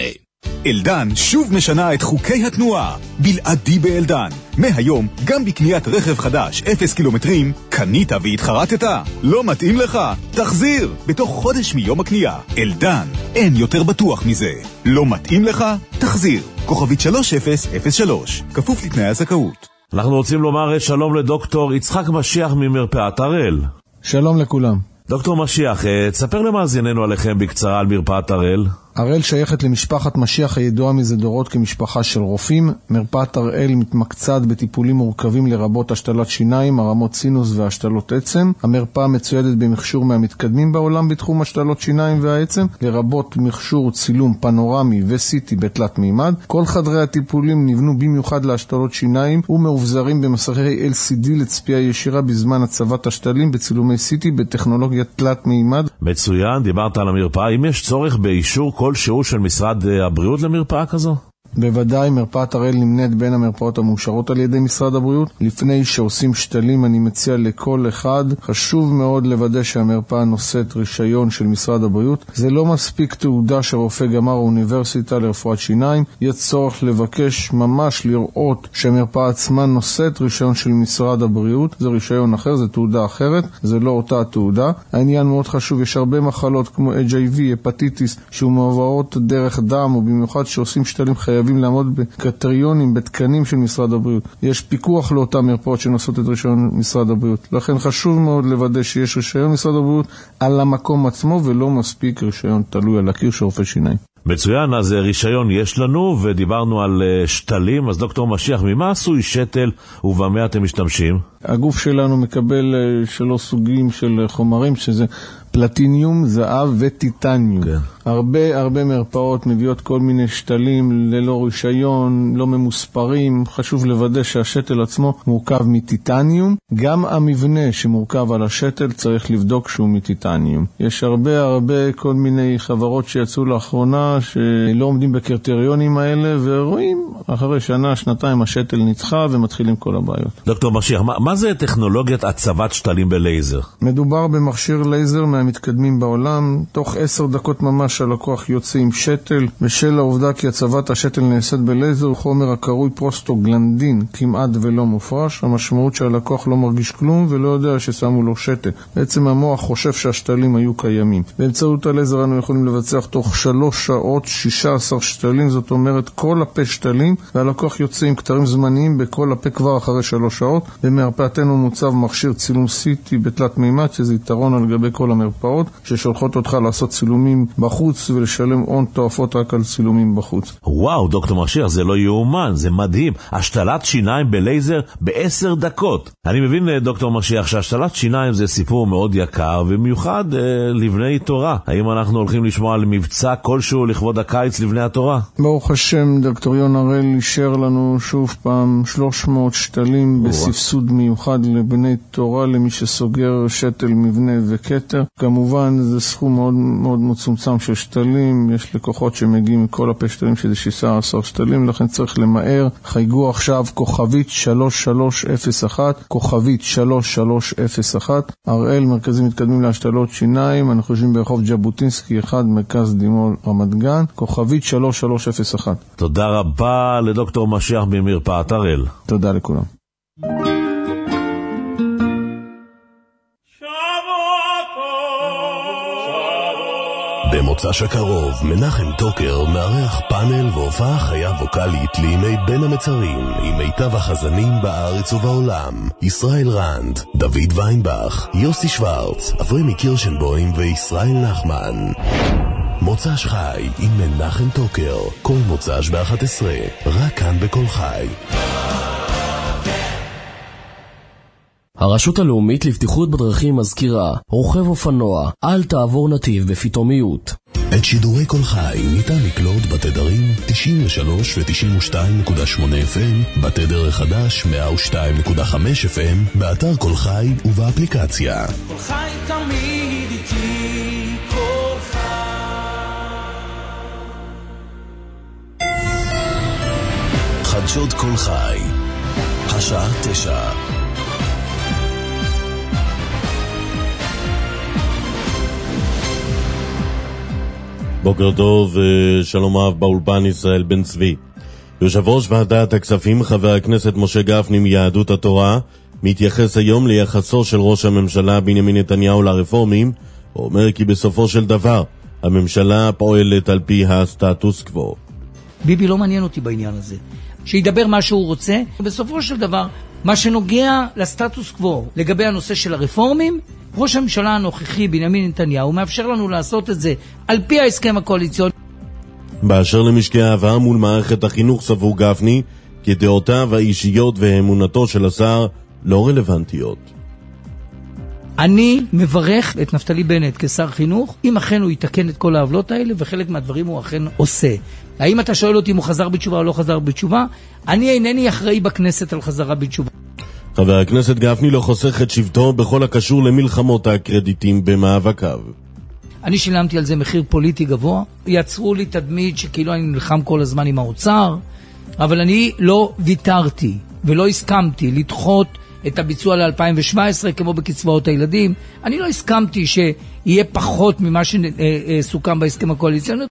אלדן שוב משנה את חוקי התנועה, בלעדי באלדן. מהיום, גם בקניית רכב חדש, אפס קילומטרים, קנית והתחרטת? לא מתאים לך? תחזיר! בתוך חודש מיום הקנייה. אלדן, אין יותר בטוח מזה. לא מתאים לך? תחזיר. כוכבית שלוש אפס אפס שלוש, כפוף לתנאי הזכאות. אנחנו רוצים לומר שלום לדוקטור יצחק משיח ממרפאת הראל. שלום לכולם. דוקטור משיח, תספר למאזיננו עליכם בקצרה על מרפאת הראל. הראל שייכת למשפחת משיח הידועה מזה דורות כמשפחה של רופאים. מרפאת הראל מתמקצעת בטיפולים מורכבים לרבות השתלת שיניים, הרמות סינוס והשתלות עצם. המרפאה מצוידת במכשור מהמתקדמים בעולם בתחום השתלות שיניים והעצם, לרבות מכשור צילום פנורמי וסיטי בתלת מימד. כל חדרי הטיפולים נבנו במיוחד להשתלות שיניים ומאובזרים במסכי אל סי די לצפייה ישירה בזמן הצבת השתלים בצילומי סיטי בטכנולוגיית תלת מימד. מצוין, דיברת על המרפאה. אם יש צורך באישור כלשהו של משרד הבריאות למרפאה כזו? בוודאי, מרפאת הראל נמנית בין המרפאות המאושרות על ידי משרד הבריאות. לפני שעושים שתלים, אני מציע לכל אחד, חשוב מאוד לוודא שהמרפאה נושאת רישיון של משרד הבריאות. זה לא מספיק תעודה שרופא גמר האוניברסיטה לרפואת שיניים. יש צורך לבקש ממש לראות שהמרפאה עצמה נושאת רישיון של משרד הבריאות. זה רישיון אחר, זה תעודה אחרת, זה לא אותה תעודה. העניין מאוד חשוב, יש הרבה מחלות כמו אייץ' איי וי, הפטיטיס, שמועברות דרך דם, ובמיוחד שעושים שתלים חייבים חייבים לעמוד בקריטריונים, בתקנים של משרד הבריאות. יש פיקוח לאותן מרפאות שנושאות את רישיון משרד הבריאות. לכן חשוב מאוד לוודא שיש רישיון משרד הבריאות על המקום עצמו, ולא מספיק רישיון תלוי על הקיר של רופא שיניים. מצוין, אז רישיון יש לנו, ודיברנו על שתלים. אז דוקטור משיח, ממה עשוי שתל ובמה אתם משתמשים? הגוף שלנו מקבל שלוש סוגים של חומרים, שזה פלטיניום, זהב וטיטניום. כן. הרבה הרבה מרפאות מביאות כל מיני שתלים ללא רישיון, לא ממוספרים. חשוב לוודא שהשתל עצמו מורכב מטיטניום. גם המבנה שמורכב על השתל צריך לבדוק שהוא מטיטניום. יש הרבה הרבה כל מיני חברות שיצאו לאחרונה שלא עומדים בקריטריונים האלה, ורואים אחרי שנה, שנתיים השתל נצחה ומתחילים כל הבעיות. דוקטור משיח, מה, מה זה טכנולוגיית הצבת שתלים בלייזר? מדובר במכשיר לייזר מהמתקדמים בעולם. תוך עשר דקות ממש הלקוח יוצא עם שתל, בשל העובדה כי הצבת השתל נעשית בלייזר, חומר הקרוי פרוסטוגלנדין כמעט ולא מופרש. המשמעות שהלקוח לא מרגיש כלום ולא יודע ששמו לו שתל. בעצם המוח חושב שהשתלים היו קיימים. באמצעות הלייזר אנו יכולים לבצע תוך שלוש שעות שישה עשר שתלים, זאת אומרת כל הפה שתלים, והלקוח יוצא עם כתרים זמניים בכל הפה כבר אחרי שלוש שעות. במרפאתנו מוצב מכשיר צילום סיטי בתלת מימד, שזה יתרון על גבי כל המרפאות, ששולחות אותך לעשות צילומים בחוץ ולשלם הון תועפות רק על צילומים בחוץ. וואו, דוקטור משיח, זה לא יאומן, זה מדהים. השתלת שיניים בלייזר בעשר דקות. אני מבין, דוקטור משיח, שהשתלת שיניים זה סיפור מאוד יקר, במיוחד אה, לבני תורה. האם אנחנו הולכים לשמוע על מבצע כלשהו לכבוד הקיץ לבני התורה? ברוך השם, דוקטור יון הראל אישר לנו שוב פעם שלוש מאות שתלים בסבסוד מיוחד לבני תורה, למי שסוגר שתל, מבנה וכתר. כמובן זה סכום מאוד מאוד מצומצם של שתלים. יש לקוחות שמגיעים מכל הפה שתלים שזה שישה עשר שתלים, לכן צריך למהר. חייגו עכשיו כוכבית שלוש שלוש אפס אחת, כוכבית שלוש שלוש אפס אחת. הראל, מרכזים מתקדמים להשתלות שיניים. אנחנו יושבים ברחוב ג'בוטינסקי אחד, מרכז דימול רמת גן, כוכבית שלוש שלוש אפס אחת. תודה רבה לדוקטור משיח ממרפאת הראל. תודה לכולם. במוצ"ש הקרוב מנחם טוקר מארח פאנל והופעה חיה ווקלית לימי בין המצרים עם מיטב החזנים בארץ ובעולם. ישראל רנד, דוד ויינבך, יוסי שוורץ, אברמי קירשנבוים וישראל נחמן. מוצ"ש חי עם מנחם טוקר, כל מוצ"ש ב-אחת עשרה, רק כאן בכל חי. הרשות הלאומית לבטיחות בדרכים מזכירה, רוכב אופנוע, אל תעבור נתיב בפתאומיות. את שידורי כל חי ניתן לקלוט בתדרים תשעים ושלוש ו-תשעים ושתיים נקודה שמונה אף אם, בתדר החדש מאה ושתיים נקודה חמש אף אם, באתר כל חי ובאפליקציה. כל חי תמיד איתי, כל חי. חדשות כל חי, השעה תשע. בוקר טוב, שלום רב באולפן ישראל בן צבי. יושב ראש ועדת הכספים חבר הכנסת משה גפני מיהדות התורה מתייחס היום ליחסו של ראש הממשלה בנימין נתניהו לרפורמים, הוא אומר כי בסופו של דבר הממשלה פועלת על פי הסטטוס קוו. ביבי לא מעניין אותי בעניין הזה, שידבר מה שהוא רוצה. בסופו של דבר מה שנוגע לסטטוס קוו לגבי הנושא של הרפורמים, ראש הממשלה הנוכחי בנימין נתניהו מאפשר לנו לעשות את זה על פי ההסכם הקואליציוני. באשר למשקי העבר מול מערכת החינוך סבור גפני כי דעותיו האישיות ואמונתו של השר לא רלוונטיות. אני מברך את נפתלי בנט כשר חינוך, אם אכן הוא יתקן את כל העוולות האלה, וחלק מהדברים הוא אכן עושה. האם אתה שואל אותי אם הוא חזר בתשובה או לא חזר בתשובה? אני אינני אחראי בכנסת על חזרה בתשובה. חבר הכנסת גפני לא חוסך את שבטו בכל הקשור למלחמות הקרדיטים במאבקיו. אני שילמתי על זה מחיר פוליטי גבוה, יצרו לי תדמית שכאילו אני נלחם כל הזמן עם האוצר, אבל אני לא ויתרתי ולא הסכמתי לדחות את הביצוע ל-אלפיים שבע עשרה כמו בקצבאות הילדים. אני לא הסכמתי שיהיה פחות ממה שסוכם בהסכם הקואליציוני.